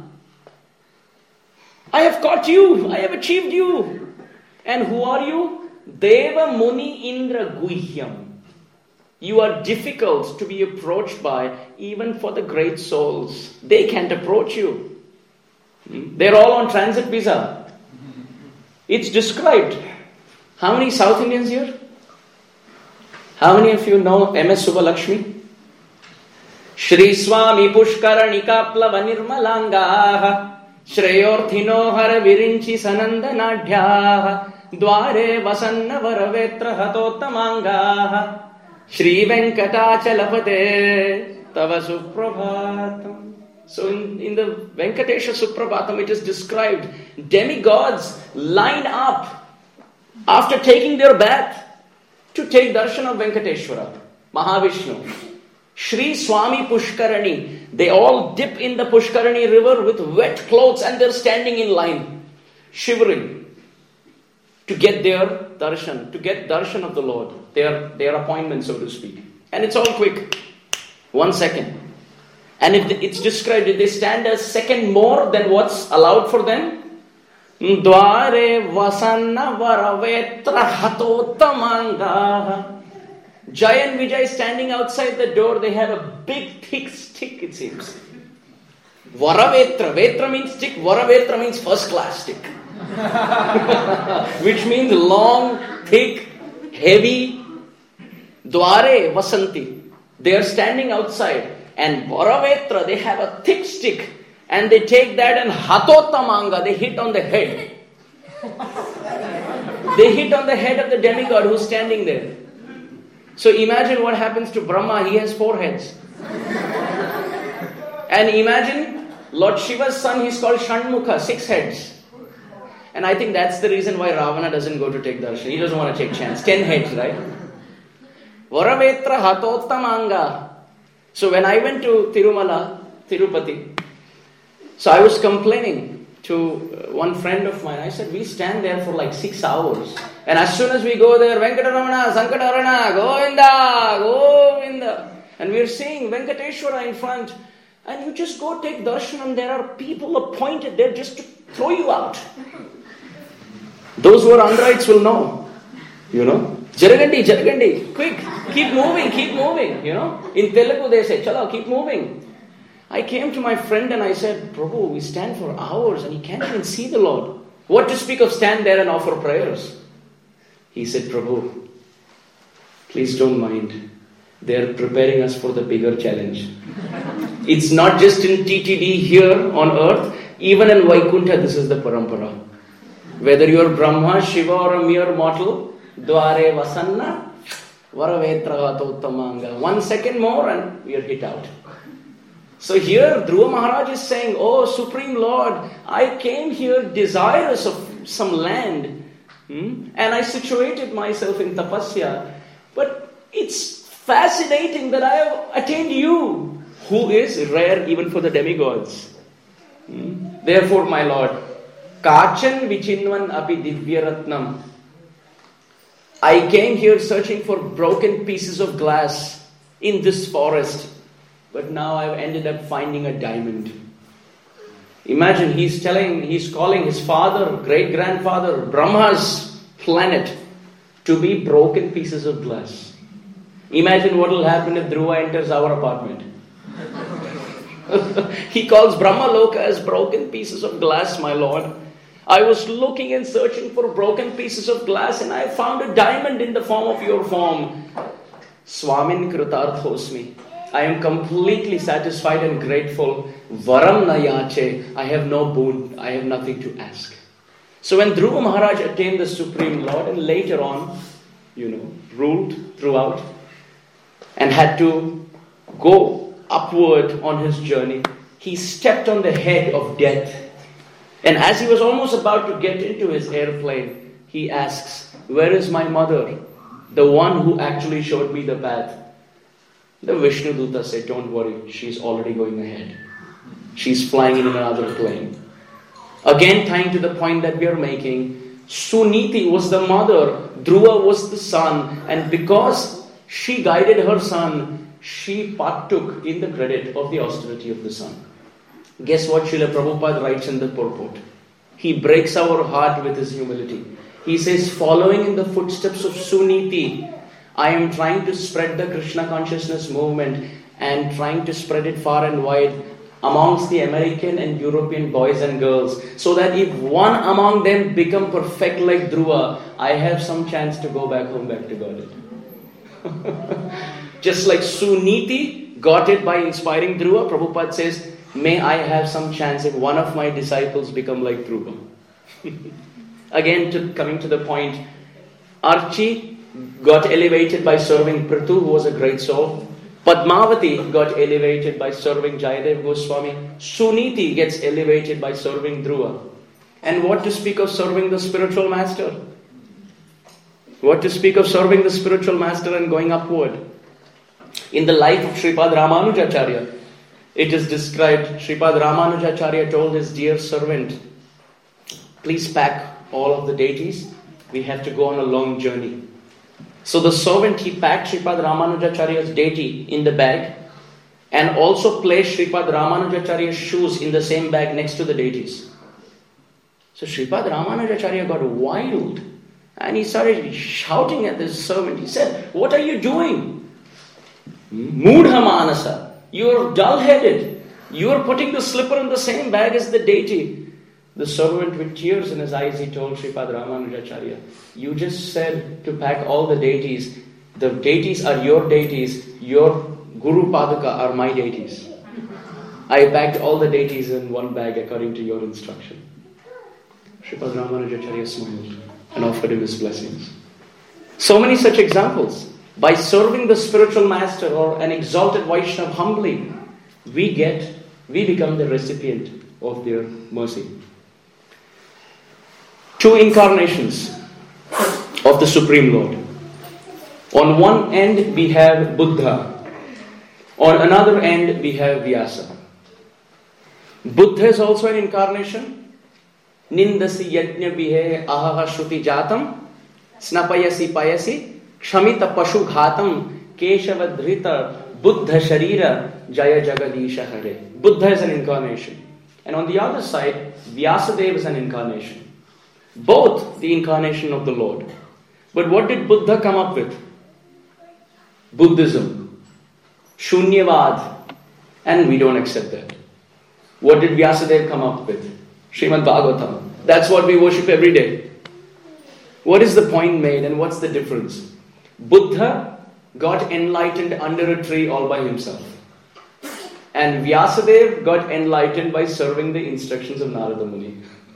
I have caught you. I have achieved you. And who are you? Deva Muni Indra Guhyam. You are difficult to be approached by even for the great souls. They can't approach you. They're all on transit visa. It's described. How many South Indians here? How many of you know M.S. Subbalakshmi? Shri Swami Pushkaranika Plava Nirmalangaha Shreyorthino Hara Virinchi Sanandanadhyaha Dware Vasanna Varavetra Hatottamangaha Shri Venkatachalapate Tava Suprabhatam. So in the Venkatesha Suprabhatam it is described, demigods line up after taking their bath to take darshan of Venkateshwara, Mahavishnu. Shri Swami Pushkarani, they all dip in the Pushkarani river with wet clothes and they're standing in line, shivering, to get their darshan, to get darshan of the Lord, their appointment, so to speak. And it's all quick. 1 second. And if it's described, if they stand a second more than what's allowed for them, Dware vasanna varavetra hatotamanga. Jai and Vijay standing outside the door, they have a big thick stick, it seems. Varavetra. Vetra means stick, Varavetra means first class stick. Which means long, thick, heavy. Dware vasanti. They are standing outside. And Varavetra, they have a thick stick. And they take that and hatotamanga, they hit on the head. They hit on the head of the demigod who's standing there. So imagine what happens to Brahma, he has 4 heads. And imagine Lord Shiva's son, he's called Shanmukha, 6 heads. And I think that's the reason why Ravana doesn't go to take darshan. He doesn't want to take chance. 10 heads, right? Varavetra hatotamanga. So when I went to Tirupati, so I was complaining to one friend of mine. I said, we stand there for like 6 hours. And as soon as we go there, Venkataramana, Sankatarana, Govinda, Govinda. And we're seeing Venkateshwara in front. And you just go take darshan and there are people appointed there just to throw you out. Those who are Andhrites will know. You know. Jaragandi, quick, keep moving, you know. In Telugu they say, Chala, keep moving. I came to my friend and I said, Prabhu, we stand for hours and he can't even see the Lord. What to speak of stand there and offer prayers? He said, Prabhu, please don't mind. They're preparing us for the bigger challenge. It's not just in TTD here on earth, even in Vaikuntha this is the parampara. Whether you're Brahma, Shiva or a mere mortal, Dware Vasanna, Varavetra Vatottamanga. 1 second more and we are hit out. So here Dhruva Maharaj is saying, oh Supreme Lord, I came here desirous of some land and I situated myself in tapasya. But it's fascinating that I have attained you, who is rare even for the demigods. Therefore, my Lord, Kachan Vichinvan Api Divyaratnam. I came here searching for broken pieces of glass in this forest. But now I've ended up finding a diamond. Imagine he's calling his father, great-grandfather, Brahma's planet to be broken pieces of glass. Imagine what will happen if Dhruva enters our apartment. He calls Brahma Loka as broken pieces of glass, my Lord. I was looking and searching for broken pieces of glass and I found a diamond in the form of your form. Swamin Kritarthosmi. I am completely satisfied and grateful. Varam nayache. I have no boon. I have nothing to ask. So when Dhruva Maharaj attained the Supreme Lord and later on, ruled throughout and had to go upward on his journey, he stepped on the head of death. And as he was almost about to get into his airplane, he asks, where is my mother? The one who actually showed me the path. The Vishnu Duta said, don't worry, she's already going ahead. She's flying in another plane. Again, tying to the point that we are making, Suniti was the mother, Dhruva was the son, and because she guided her son, she partook in the credit of the austerity of the son. Guess what Srila Prabhupada writes in the purport? He breaks our heart with his humility. He says, following in the footsteps of Suniti, I am trying to spread the Krishna consciousness movement and trying to spread it far and wide amongst the American and European boys and girls, so that if one among them become perfect like Dhruva, I have some chance to go back home, back to Godhead. Just like Suniti got it by inspiring Dhruva, Prabhupada says, may I have some chance if one of my disciples become like Dhruva. Again, coming to the point, Archie got elevated by serving Prithu, who was a great soul. Padmavati got elevated by serving Jayadev Goswami. Suniti gets elevated by serving Dhruva. And what to speak of serving the spiritual master? What to speak of serving the spiritual master and going upward? In the life of Sripad Ramanujacharya, it is described, Sripad Ramanujacharya told his dear servant, please pack all of the deities we have to go on a long journey. So the servant, he packed Sripad Ramanujacharya's deity in the bag and also placed Sripad Ramanujacharya's shoes in the same bag next to the deities. So Sripad Ramanujacharya got wild and he started shouting at this servant. He said, "What are you doing? Moodha Manasa, you are dull-headed. You are putting the slipper in the same bag as the deity." The servant, with tears in his eyes, he told Sripad Ramanujacharya, "You just said to pack all the deities. The deities are your deities. Your Guru Paduka are my deities. I packed all the deities in one bag according to your instruction." Sripad Ramanujacharya smiled and offered him his blessings. So many such examples. By serving the spiritual master or an exalted Vaishnava humbly, we become the recipient of their mercy. 2 incarnations of the Supreme Lord. On one end we have Buddha. On another end we have Vyasa. Buddha is also an incarnation. Nindasi yajna bihe ahaha shruti jatam snapayasi payasi kshamita pashu ghatam keshavadhrita buddha sharira jaya jagadisha hare. Buddha is an incarnation. And on the other side, Vyasadeva is an incarnation. Both the incarnation of the Lord. But what did Buddha come up with? Buddhism. Shunyavad. And we don't accept that. What did Vyasadeva come up with? Srimad Bhagavatam. That's what we worship every day. What is the point made and what's the difference? Buddha got enlightened under a tree all by himself. And Vyasadeva got enlightened by serving the instructions of Narada Muni.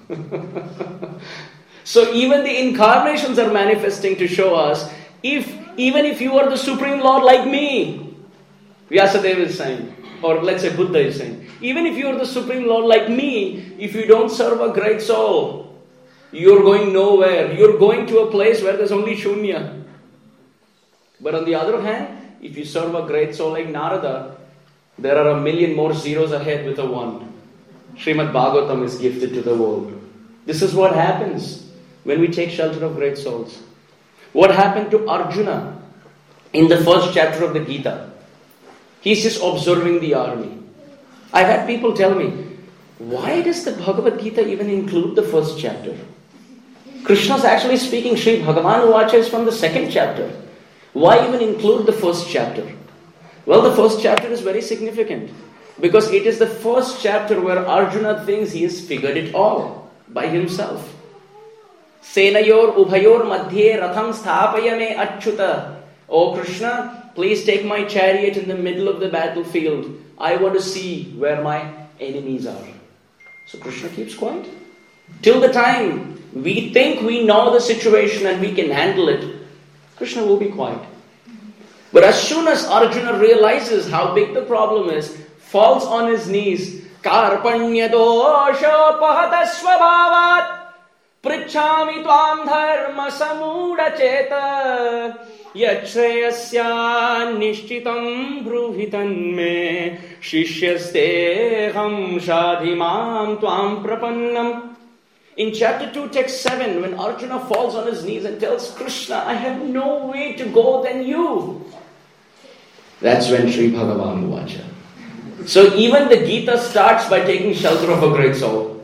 So even the incarnations are manifesting to show us, even if you are the Supreme Lord like me, Vyasadeva is saying, or let's say Buddha is saying, even if you are the Supreme Lord like me, if you don't serve a great soul, you're going nowhere. You're going to a place where there's only Shunya. But on the other hand, if you serve a great soul like Narada, there are 1,000,000 more zeros ahead with a 1. Srimad Bhagavatam is gifted to the world. This is what happens when we take shelter of great souls. What happened to Arjuna in the first chapter of the Gita? He's just observing the army. I've had people tell me, why does the Bhagavad Gita even include the first chapter? Krishna's actually speaking, Sri Bhagavan Vacha is from the second chapter. Why even include the first chapter? Well, the first chapter is very significant because it is the first chapter where Arjuna thinks he has figured it all by himself. Senayor ubhayor madhye ratham sthapaya me achyuta. Oh Krishna, please take my chariot in the middle of the battlefield. I want to see where my enemies are. So Krishna keeps quiet. Till the time we think we know the situation and we can handle it, Krishna will be quiet. But as soon as Arjuna realizes how big the problem is, falls on his knees, Karpanya dosha pahatasvabhavat Prichhami tvam dharma samuda cheta Yachreyasya nishchitam bruhitan me Shishyasteham shadhimam tvam prapannam. In chapter 2, text 7, when Arjuna falls on his knees and tells Krishna, I have no way to go than you. That's when Sri Bhagavan Vacha. So even the Gita starts by taking shelter of a great soul.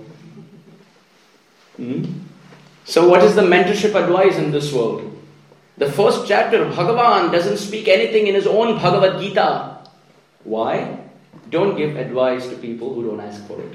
So what is the mentorship advice in this world? The first chapter, Bhagavan doesn't speak anything in his own Bhagavad Gita. Why? Don't give advice to people who don't ask for it.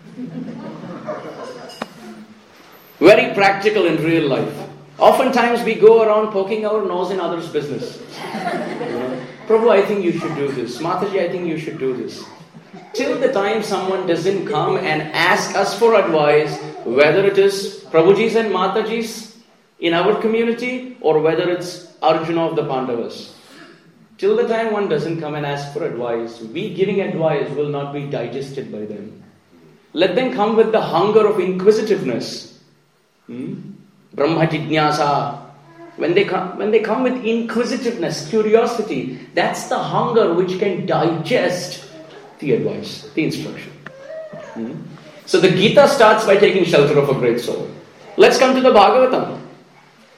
Very practical in real life. Oftentimes we go around poking our nose in others' business. Prabhu, I think you should do this. Mataji, I think you should do this. Till the time someone doesn't come and ask us for advice, whether it is Prabhuji's and Mataji's in our community or whether it's Arjuna of the Pandavas. Till the time one doesn't come and ask for advice, we giving advice will not be digested by them. Let them come with the hunger of inquisitiveness. Brahma Jijnasa. When they come with inquisitiveness, curiosity, that's the hunger which can digest the advice, the instruction. So the Gita starts by taking shelter of a great soul. Let's come to the Bhagavatam.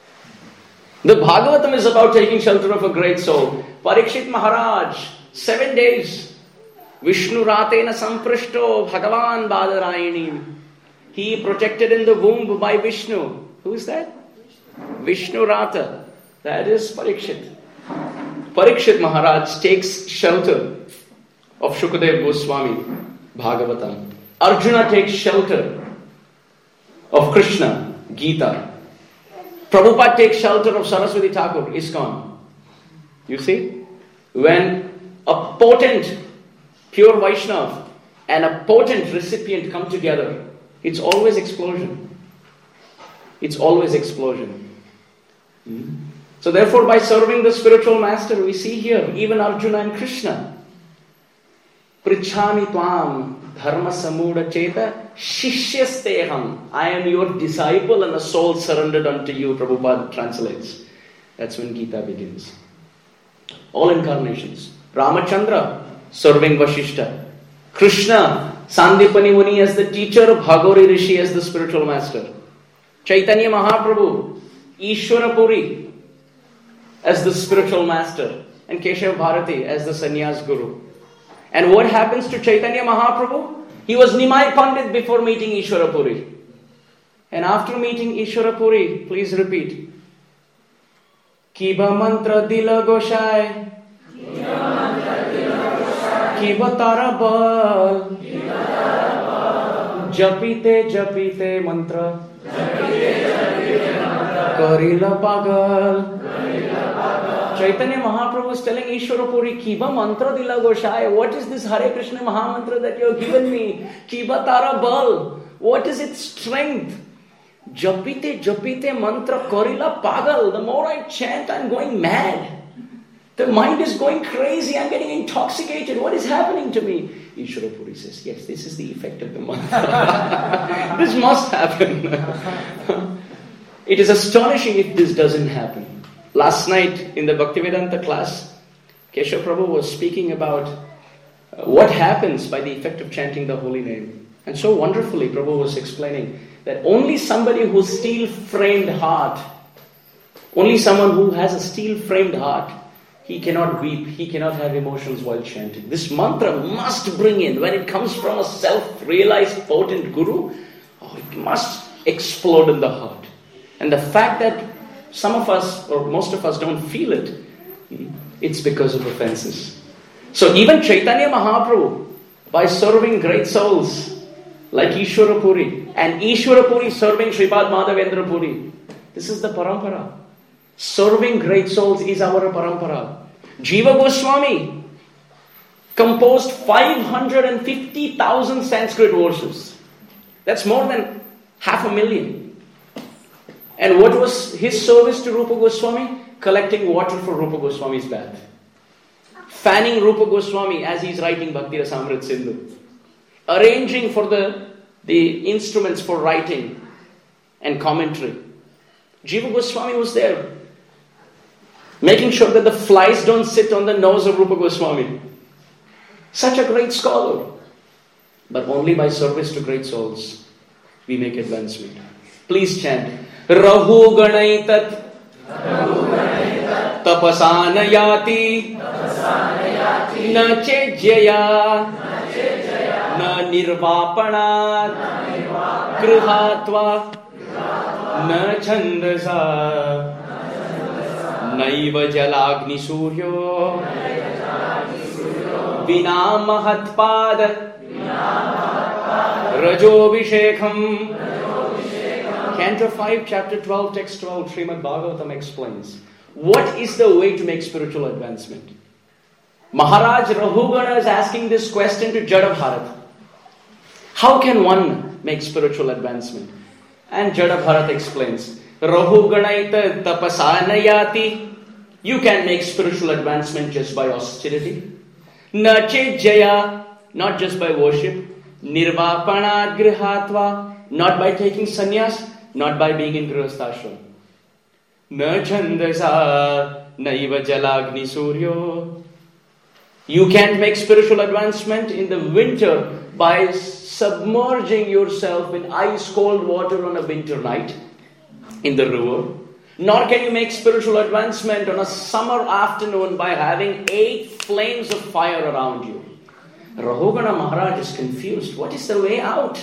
The Bhagavatam is about taking shelter of a great soul. Parikshit Maharaj, 7 days. Vishnu Ratena Samprishto Bhagavan Badarayani. He protected in the womb by Vishnu. Who is that? Vishnu Rata. That is Parikshit. Parikshit Maharaj takes shelter of Shukadev Goswami, Bhagavatam. Arjuna takes shelter of Krishna, Gita. Prabhupada takes shelter of Saraswati Thakur, ISKCON. You see? When a potent pure Vaishnav and a potent recipient come together, it's always explosion. It's always explosion. So therefore, by serving the spiritual master, we see here, even Arjuna and Krishna. Prichhami tvam dharma samuda cheta shishyasteham. I am your disciple and a soul surrendered unto you, Prabhupada translates. That's when Gita begins. All incarnations. Ramachandra, serving Vashishta. Krishna, Sandipani Muni as the teacher, Bhagori Rishi as the spiritual master. Chaitanya Mahaprabhu, Ishwara Puri as the spiritual master. And Keshav Bharati as the sannyas guru. And what happens to Chaitanya Mahaprabhu? He was Nimai Pandit before meeting Ishwara Puri. And after meeting Ishwara Puri, please repeat. Kiba mantra dila goshai. Kiba tara bal. Japite mantra. Karila pagal. Chaitanya Mahaprabhu is telling Ishwara Puri, Kiba mantra dila goshai. What is this Hare Krishna Mahamantra that you have given me? Kiba tara bal. What is its strength? Japite mantra karila pagal. The more I chant, I'm going mad. The mind is going crazy. I'm getting intoxicated. What is happening to me? Ishwara Puri says, yes, this is the effect of the mantra. This must happen. It is astonishing if this doesn't happen. Last night in the Bhaktivedanta class, Keshav Prabhu was speaking about what happens by the effect of chanting the holy name. And so wonderfully, Prabhu was explaining that only somebody who's steel-framed heart, only someone who has a steel-framed heart, he cannot weep, he cannot have emotions while chanting. This mantra must bring in, when it comes from a self-realized potent guru, it must explode in the heart. And the fact that some of us, or most of us, don't feel it, it's because of offenses. So even Chaitanya Mahaprabhu, by serving great souls like Ishwara Puri, and Ishwara Puri serving Sripad Madhavendra Puri, this is the parampara. Serving great souls is our parampara. Jiva Goswami composed 550,000 Sanskrit verses. That's more than 500,000. And what was his service to Rupa Goswami? Collecting water for Rupa Goswami's bath. Fanning Rupa Goswami as he's writing Bhakti Rasamrit Sindhu. Arranging for the instruments for writing and commentary. Jiva Goswami was there. Making sure that the flies don't sit on the nose of Rupa Goswami. Such a great scholar. But only by service to great souls we make advancement. Please chant. Rahu ganaitat tapasana yati na chejaya na nirvapanat grihatva na chandasa naiva jalagni suryo vina mahatpad rajobhishekham. Canto 5, chapter 12, text 12, Srimad Bhagavatam explains, what is the way to make spiritual advancement? Maharaj Rahugana is asking this question to Jada Bharat. How can one make spiritual advancement? And Jada Bharat explains, Rahuganaita tapasanayati. You can make spiritual advancement just by austerity. Nache jaya, not just by worship. Nirvapanad grihatva, not by taking sannyas. Not by being in Grihasthashram. Na chandasa naiva jalagni suryo. You can't make spiritual advancement in the winter by submerging yourself in ice cold water on a winter night in the river. Nor can you make spiritual advancement on a summer afternoon by having 8 flames of fire around you. Rahugana Maharaj is confused. What is the way out?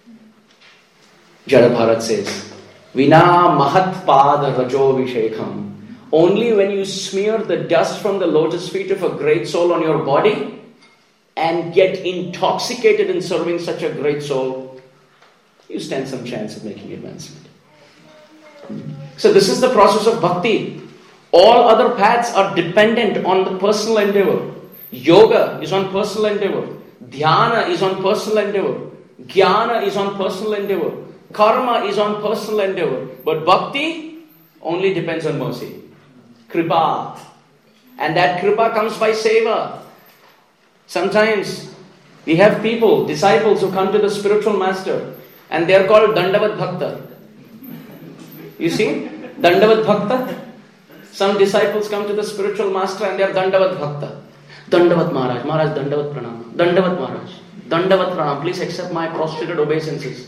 Jada Bharat says, Vina Mahat Pada Rajo Vishekam. Only when you smear the dust from the lotus feet of a great soul on your body and get intoxicated in serving such a great soul, you stand some chance of making advancement. So this is the process of bhakti. All other paths are dependent on the personal endeavor. Yoga is on personal endeavor. Dhyana is on personal endeavor. Jnana is on personal endeavor. Karma is on personal endeavor. But bhakti only depends on mercy. Kripa. And that kripa comes by seva. Sometimes we have people, disciples who come to the spiritual master and they are called Dandavat Bhakta. You see? Dandavat Bhakta. Some disciples come to the spiritual master and they are Dandavat Bhakta. Dandavat Maharaj. Maharaj, Dandavat Pranam. Dandavat Maharaj. Dandavat Pranam. Please accept my prostrated obeisances.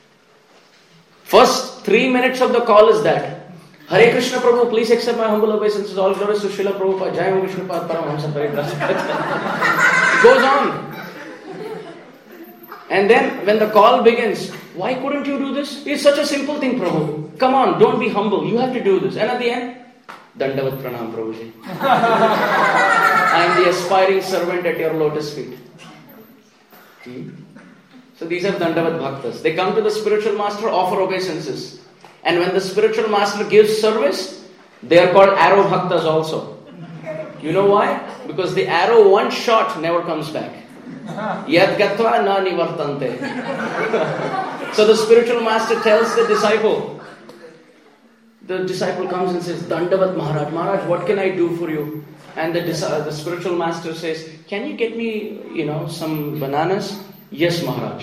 First 3 minutes of the call is that. Hare Krishna Prabhu, please accept my humble obeisances. All glories to Srila Prabhupada. Jai Ho Vishnupad Paramahamsa Parivrajya. It goes on. And then when the call begins, why couldn't you do this? It's such a simple thing, Prabhu. Come on, don't be humble. You have to do this. And at the end, Dandavat Pranam, Prabhuji. I am the aspiring servant at your lotus feet. So these are Dandavat Bhaktas. They come to the spiritual master, offer obeisances. And when the spiritual master gives service, they are called arrow Bhaktas also. You know why? Because the arrow, one shot, never comes back. Yad gatva na nivartante. So the spiritual master tells the disciple comes and says, Dandavat Maharaj, Maharaj, what can I do for you? And the spiritual master says, can you get me, some bananas? Yes, Maharaj.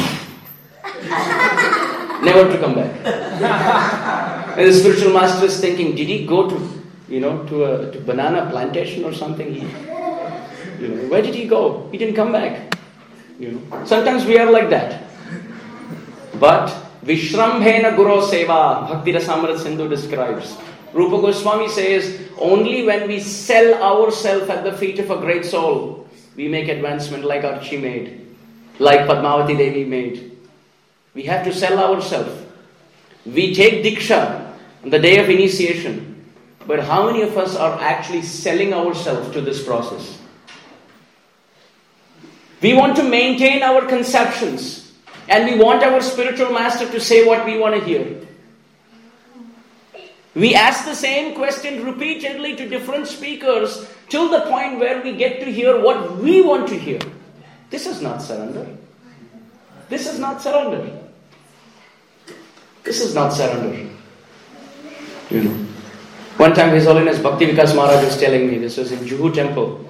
Never to come back. And the spiritual master is thinking, did he go to a banana plantation or something? Where did he go? He didn't come back. Sometimes we are like that. But Vishrambhena Guru Seva, Bhakti Rasamrit Sindhu describes. Rupa Goswami says, only when we sell ourselves at the feet of a great soul, we make advancement like Archie made, like Padmavati Devi made. We have to sell ourselves. We take Diksha on the day of initiation. But how many of us are actually selling ourselves to this process? We want to maintain our conceptions. And we want our spiritual master to say what we want to hear. We ask the same question repeatedly to different speakers till the point where we get to hear what we want to hear. This is not surrender. This is not surrender. This is not surrender. One time His Holiness Bhakti Vikas Maharaj was telling me, this was in Juhu Temple,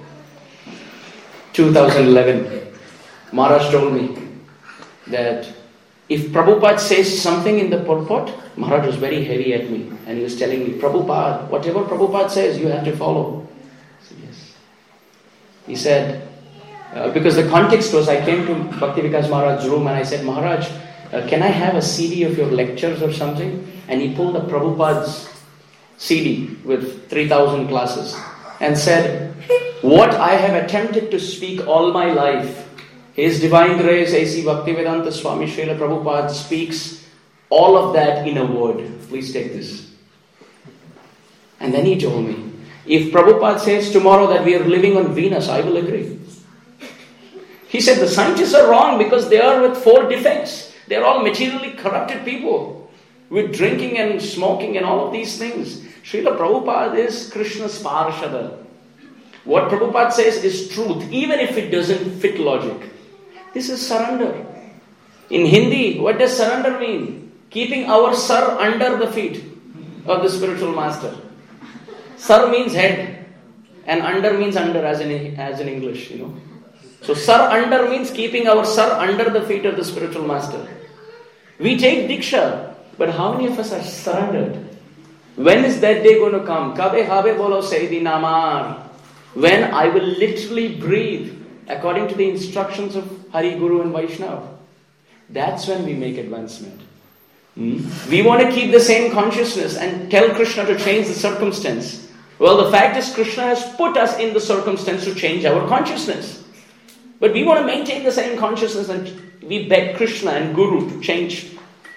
2011. Maharaj told me that if Prabhupada says something in the purport, Maharaj was very heavy at me and he was telling me, Prabhupada, whatever Prabhupada says, you have to follow. I said, yes. He said, because the context was, I came to Bhakti Vikas Maharaj's room and I said, Maharaj, can I have a CD of your lectures or something? And he pulled up Prabhupada's CD with 3,000 classes and said, what I have attempted to speak all my life, His Divine Grace A.C. Bhaktivedanta Swami Srila Prabhupada speaks all of that in a word. Please take this. And then he told me, if Prabhupada says tomorrow that we are living on Venus, I will agree. He said the scientists are wrong because they are with 4 defects. They are all materially corrupted people with drinking and smoking and all of these things. Srila Prabhupada is Krishna's Parshada. What Prabhupada says is truth, even if it doesn't fit logic. This is surrender. In Hindi, what does surrender mean? Keeping our sar under the feet of the spiritual master. Sar means head and under means under as in English, So sar under means keeping our sar under the feet of the spiritual master. We take Diksha, but how many of us are surrendered? When is that day going to come? Kabe habe bolo Sayyidi Namar. When I will literally breathe according to the instructions of Hari, Guru and Vaishnava. That's when we make advancement. We want to keep the same consciousness and tell Krishna to change the circumstance. Well, the fact is Krishna has put us in the circumstance to change our consciousness. But we want to maintain the same consciousness and we beg Krishna and Guru to change.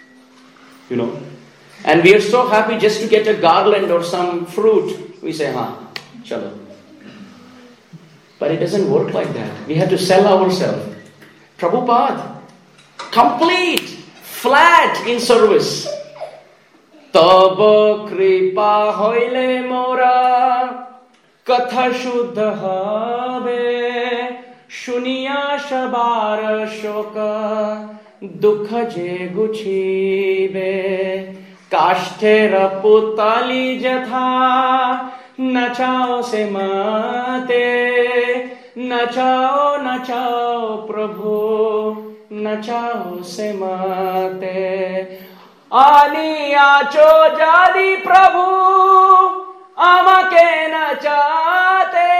And we are so happy just to get a garland or some fruit. We say, chalo. But it doesn't work like that. We have to sell ourselves. Prabhupada, complete, flat in service. Taba kripa hoile mora katha shuddha habe shuniya shabar shoka dukha je guchibe kashtera putali jatha nachao se mate nachao prabhu nachao se mate Ali acho jadi Prabhu amake nachate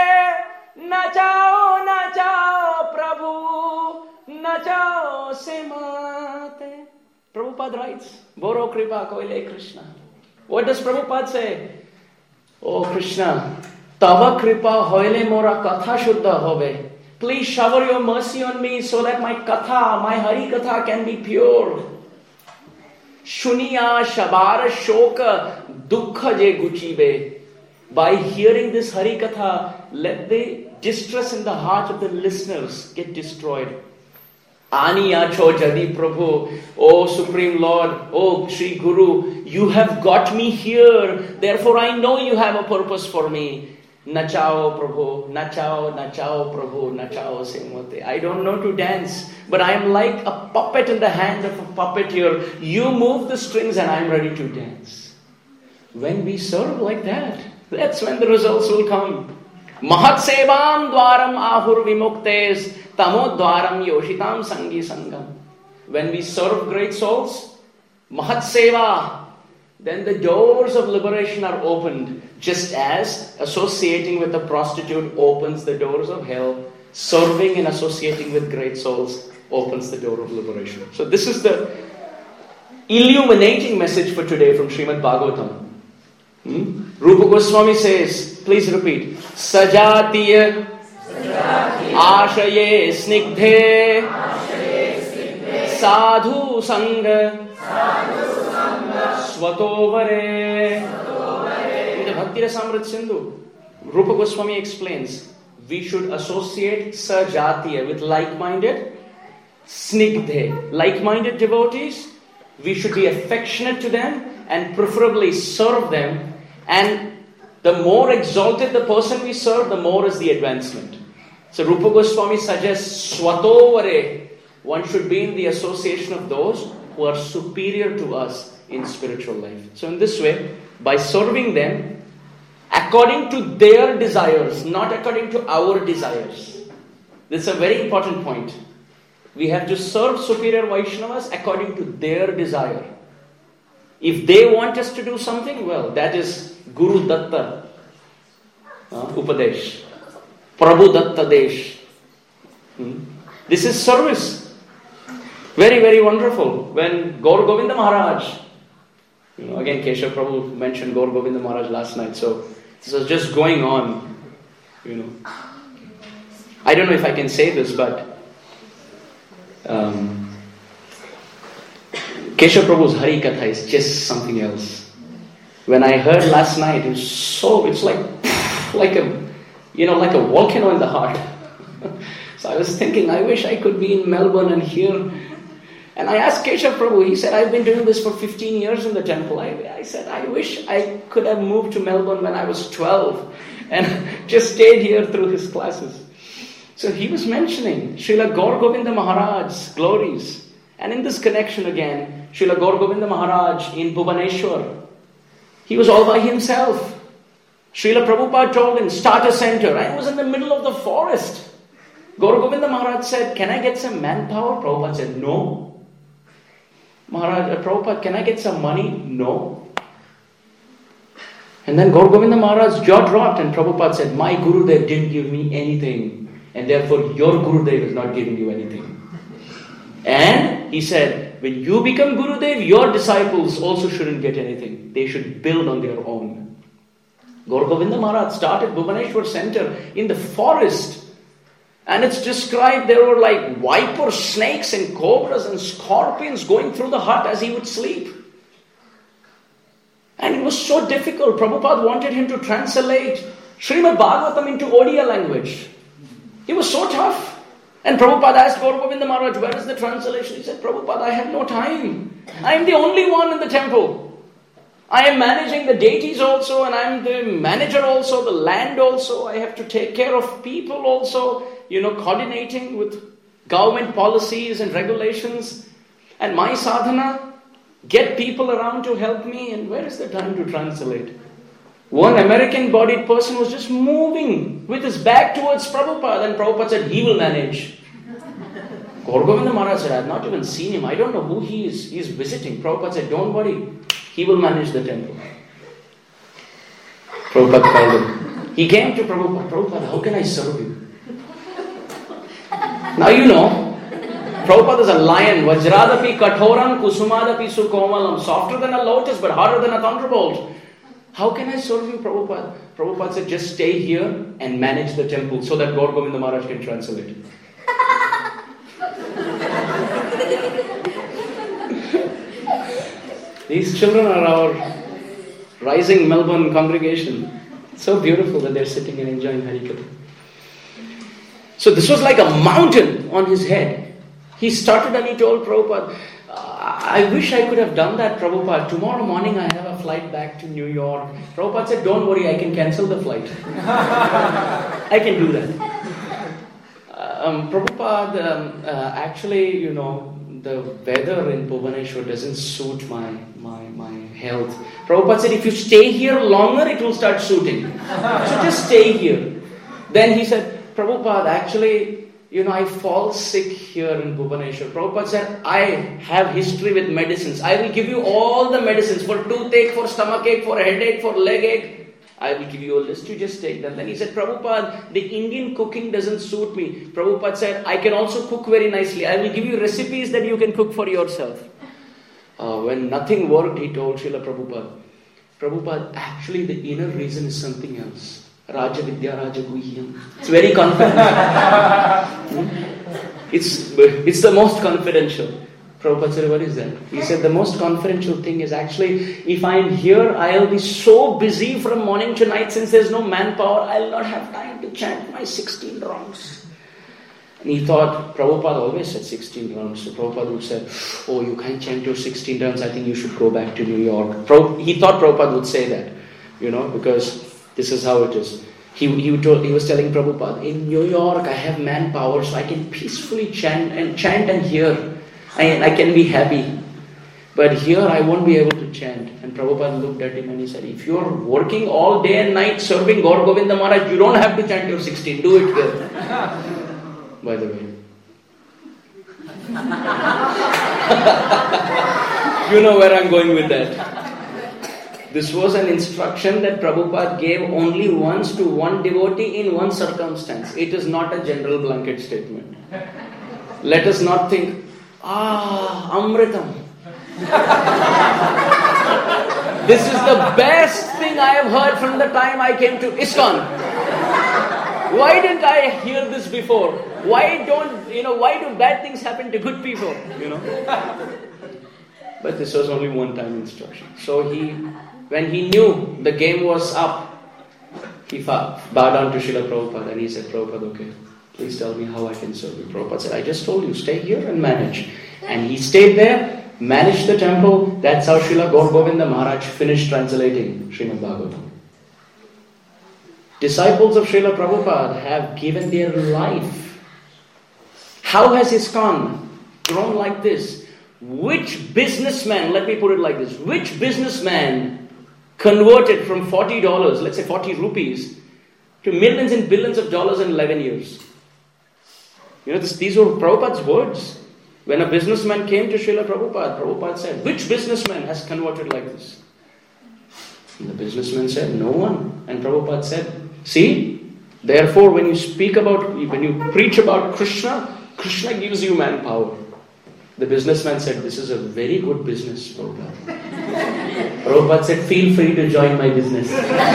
nachao Prabhu nachao semate. Prabhupada writes, Boro Kripa Koile Krishna. What does Prabhupada say? Oh Krishna, Tava Kripa Hoile Mora Katha Shuddha Hobe. Please shower your mercy on me so that my Katha, my Hari Katha can be pure. Shuniya Shabara Shoka Dukha Je Guchibe. By hearing this Hari Katha, let the distress in the heart of the listeners get destroyed. Ani Acho Jadi Prabhu, O Supreme Lord, O Sri Guru, you have got me here, therefore I know you have a purpose for me. Nachao Prabhu, nachao Prabhu, nachao Semote. I don't know to dance, but I am like a puppet in the hand of a puppeteer. You move the strings and I am ready to dance. When we serve like that, that's when the results will come. Mahat Sevam Dwaram Ahur Vimuktes Tamo Dwaram Yoshitam Sangi Sangam. When we serve great souls, Mahat Seva, then the doors of liberation are opened, just as associating with a prostitute opens the doors of hell, serving and associating with great souls opens the door of liberation. So this is the illuminating message for today from Srimad Bhagavatam. Rupa Goswami says, please repeat, Sajatiya Ashaye Snigdhe Sadhu Sangha Swatovare. In the Bhakti Rasamrita Sindhu, Rupa Goswami explains, we should associate Sajatiya with like-minded Snigdhe, like-minded devotees. We should be affectionate to them and preferably serve them. And the more exalted the person we serve, the more is the advancement. So Rupa Goswami suggests Swatovare. One should be in the association of those who are superior to us in spiritual life. So in this way, by serving them according to their desires, not according to our desires. This is a very important point. We have to serve superior Vaishnavas according to their desire. If they want us to do something, well, that is Guru Datta Upadesh, Prabhu Datta Desh. This is service. Very, very wonderful. When Gaur Govinda Maharaj, again Keshav Prabhu mentioned Gaur Govinda Maharaj last night, so this was just going on, I don't know if I can say this, but Keshav Prabhu's Hari Katha is just something else. When I heard last night, it's like a volcano in the heart. So I was thinking, I wish I could be in Melbourne and hear. And I asked Keshav Prabhu, he said, I've been doing this for 15 years in the temple. I said, I wish I could have moved to Melbourne when I was 12 and just stayed here through his classes. So he was mentioning Srila Gaur Govinda Maharaj's glories. And in this connection again, Srila Gaur Govinda Maharaj in Bhubaneswar, he was all by himself. Srila Prabhupada told him, start a center. I was in the middle of the forest. Gaur Govinda Maharaj said, can I get some manpower? Prabhupada said, no. Prabhupada, can I get some money? No. And then Gaur Govinda Maharaj's jaw dropped and Prabhupada said, my Gurudev didn't give me anything and therefore your Gurudev is not giving you anything. And he said, when you become Gurudev, your disciples also shouldn't get anything. They should build on their own. Gaur Govinda Maharaj started Bhubaneswar Center in the forest. And it's described there were like viper snakes and cobras and scorpions going through the hut as he would sleep. And it was so difficult. Prabhupada wanted him to translate Srimad Bhagavatam into Odia language. It was so tough. And Prabhupada asked Gaur Govinda Maharaj, where is the translation? He said, Prabhupada, I have no time. I am the only one in the temple. I am managing the deities also, and I am the manager also, the land also. I have to take care of people also, coordinating with government policies and regulations. And my sadhana, get people around to help me, and where is the time to translate? One American-bodied person was just moving with his back towards Prabhupada, and Prabhupada said, he will manage. Gaur Govinda Maharaj said, I have not even seen him. I don't know who he is. He is visiting. Prabhupada said, don't worry. He will manage the temple. Prabhupada called him. He came to Prabhupada. Prabhupada, how can I serve you? Now you know, Prabhupada is a lion. Vajradapi kathoram kusumadapi sukomalam. Softer than a lotus but harder than a thunderbolt. How can I serve you, Prabhupada? Prabhupada said, just stay here and manage the temple so that Gaur Govinda Maharaj can translate. These children are our rising Melbourne congregation. It's so beautiful that they're sitting and enjoying Harikatha. So this was like a mountain on his head. He started and he told Prabhupada, I wish I could have done that, Prabhupada. Tomorrow morning I have a flight back to New York. Prabhupada said, don't worry, I can cancel the flight. I can do that. Prabhupada, actually, the weather in Bhubaneswar doesn't suit my health. Prabhupada said, if you stay here longer, it will start suiting. So just stay here. Then he said, Prabhupada, actually, I fall sick here in Bhubaneswar. Prabhupada said, I have history with medicines. I will give you all the medicines for toothache, for stomachache, for headache, for leg ache. I will give you a list, you just take them. Then he said, Prabhupada, the Indian cooking doesn't suit me. Prabhupada said, I can also cook very nicely. I will give you recipes that you can cook for yourself. When nothing worked, he told Srila Prabhupada, Prabhupada, actually the inner reason is something else. Raja Vidya Raja Guhyam. It's very confidential. It's the most confidential. Prabhupada said, what is that? He said, the most confidential thing is actually, if I'm here, I'll be so busy from morning to night, since there's no manpower, I'll not have time to chant my 16 rounds. And he thought, Prabhupada always said 16 rounds. So Prabhupada would say, oh, you can't chant your 16 rounds, I think you should go back to New York. He thought Prabhupada would say that, because this is how it is. He was telling Prabhupada, in New York I have manpower, so I can peacefully chant and hear. I can be happy. But here I won't be able to chant. And Prabhupada looked at him and he said, if you're working all day and night serving Gaur Govinda Maharaj, you don't have to chant your 16. Do it here. By the way. You know where I'm going with that. This was an instruction that Prabhupada gave only once to one devotee in one circumstance. It is not a general blanket statement. Let us not think, Amritam. This is the best thing I have heard from the time I came to ISKCON. Why didn't I hear this before? Why do bad things happen to good people? But this was only one time instruction. So when he knew the game was up, he bowed down to Srila Prabhupada and he said, Prabhupada, okay, please tell me how I can serve you. Prabhupada said, I just told you, stay here and manage. And he stayed there, managed the temple. That's how Srila Gaur Govinda Maharaj finished translating Srimad Bhagavatam. Disciples of Srila Prabhupada have given their life. How has ISKCON grown like this? Which businessman, let me put it like this, which businessman converted from $40, let's say 40 rupees, to millions and billions of dollars in 11 years? These were Prabhupada's words. When a businessman came to Srila Prabhupada, Prabhupada said, which businessman has converted like this? And the businessman said, no one. And Prabhupada said, see, therefore when you preach about Krishna, Krishna gives you manpower. The businessman said, "This is a very good business, Prabhupada." Prabhupada said, "Feel free to join my business."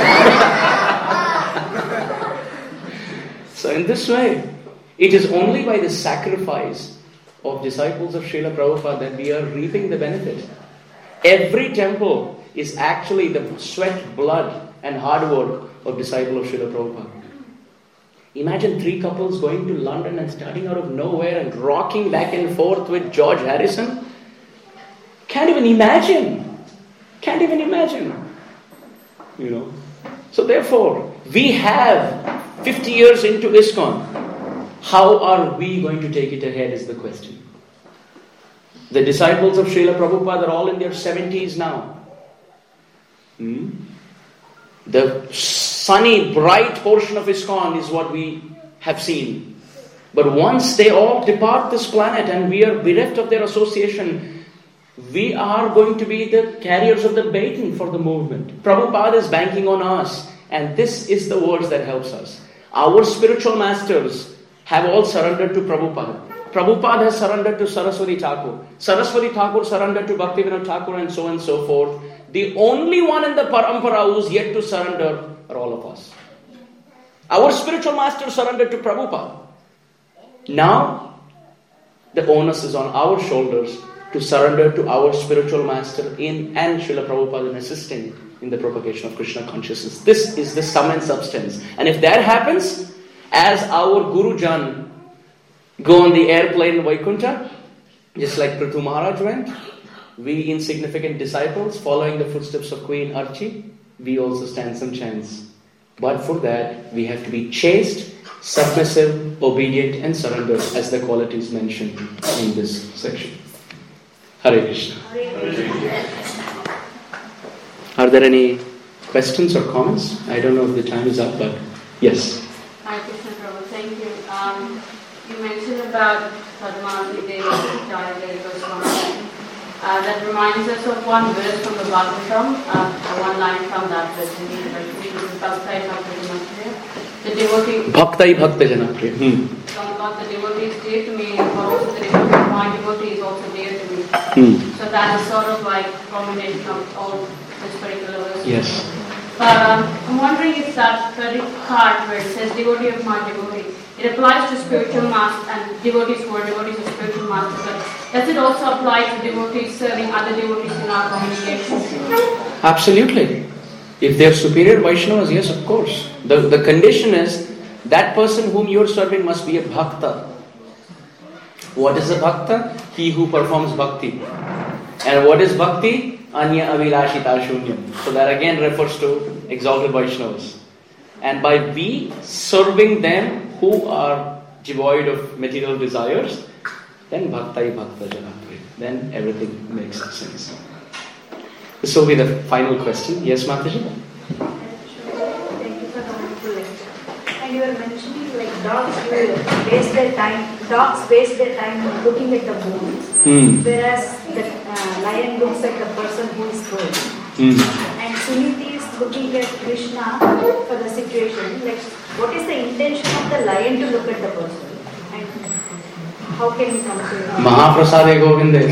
So in this way, it is only by the sacrifice of disciples of Srila Prabhupada that we are reaping the benefit. Every temple is actually the sweat, blood and hard work of disciple of Srila Prabhupada. Imagine 3 couples going to London and starting out of nowhere and rocking back and forth with George Harrison. Can't even imagine. So therefore, we have 50 years into ISKCON. How are we going to take it ahead is the question. The disciples of Srila Prabhupada are all in their 70s now. The sunny, bright portion of ISKCON is what we have seen. But once they all depart this planet and we are bereft of their association, we are going to be the carriers of the baton for the movement. Prabhupada is banking on us, and this is the words that helps us. Our spiritual masters have all surrendered to Prabhupada. Prabhupada has surrendered to Saraswati Thakur. Saraswati Thakur surrendered to Bhaktivinoda Thakur, and so forth. The only one in the parampara who is yet to surrender are all of us. Our spiritual master surrendered to Prabhupada. Now, the onus is on our shoulders to surrender to our spiritual master and Srila Prabhupada in assisting in the propagation of Krishna consciousness. This is the sum and substance. And if that happens, as our Guru Jan go on the airplane in Vaikuntha, just like Prithu Maharaj went, we insignificant disciples following the footsteps of Queen Archi, we also stand some chance. But for that, we have to be chaste, submissive, obedient and surrendered as the qualities mentioned in this section. Hare Krishna. Are there any questions or comments? I don't know if the time is up, but yes. Hare Krishna Prabhu, thank you. You mentioned about Padmavati Devi, Jayadeva Goswami. That reminds us of one verse from the Bhagavatam, one line from that verse, indeed, the devotee. Bhaktai Bhakta Janapriya. God, the devotee is dear to me, but also the devotee of my devotee is also dear to me. So that is sort of like a combination of all this particular verse. Yes. I'm wondering if that very part where it says devotee of my devotee, it applies to spiritual master and devotees who are devotees of spiritual master, but does it also apply to devotees serving other devotees in our congregation? Absolutely. If they are superior Vaishnavas, yes, of course. The condition is that person whom you are serving must be a bhakta. What is a bhakta? He who performs bhakti. And what is bhakti? Anya avilashita shunyam. So that again refers to exalted Vaishnavas. And by we serving them who are devoid of material desires, then bhaktai bhakta janapriya. Then everything makes sense. This will be the final question. Yes, Mataji? Thank you for the wonderful lecture. And you were mentioning like dogs waste their time looking at the bones, whereas the lion looks at the person who is throwing. And Suniti is looking at Krishna for the situation. Like, what is the intention of the lion to look at the person? And how can we come to it? Mahaprasade Govinde.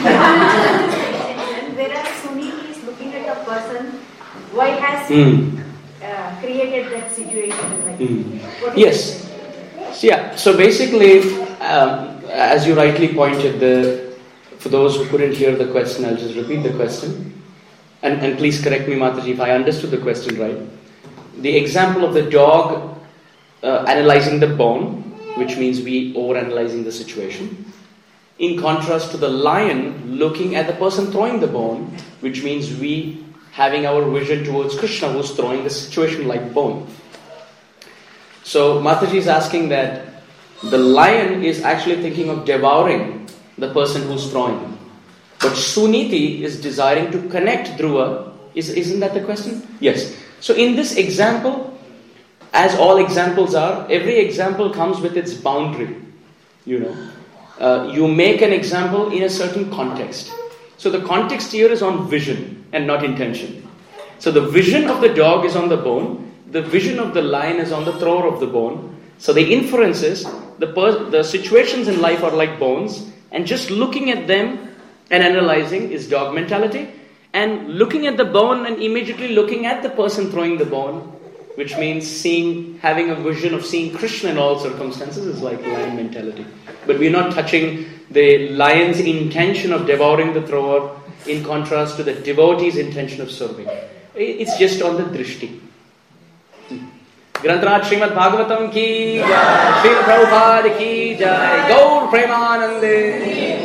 Whereas Suniti is looking at the person, why has he created that situation? Like, Yes. So basically, as you rightly pointed, for those who couldn't hear the question, I'll just repeat the question. And please correct me, Mataji, if I understood the question right. The example of the dog analyzing the bone, which means we overanalyzing the situation, in contrast to the lion looking at the person throwing the bone, which means we having our vision towards Krishna who's throwing the situation like bone. So Mataji is asking that the lion is actually thinking of devouring the person who's throwing. But Suniti is desiring to connect Dhruva. Isn't that the question? Yes. So in this example, as all examples are, every example comes with its boundary. You make an example in a certain context. So the context here is on vision and not intention. So the vision of the dog is on the bone. The vision of the lion is on the thrower of the bone. So the inference is the situations in life are like bones, And just looking at them and analyzing is dog mentality. And looking at the bone and immediately looking at the person throwing the bone, which means having a vision of seeing Krishna in all circumstances, is like lion mentality. But we're not touching the lion's intention of devouring the thrower in contrast to the devotee's intention of serving. It's just on the drishti. Grantraj Srimad Bhagavatam ki jai, Srila Prabhupada ki jai, Gaur Premanande.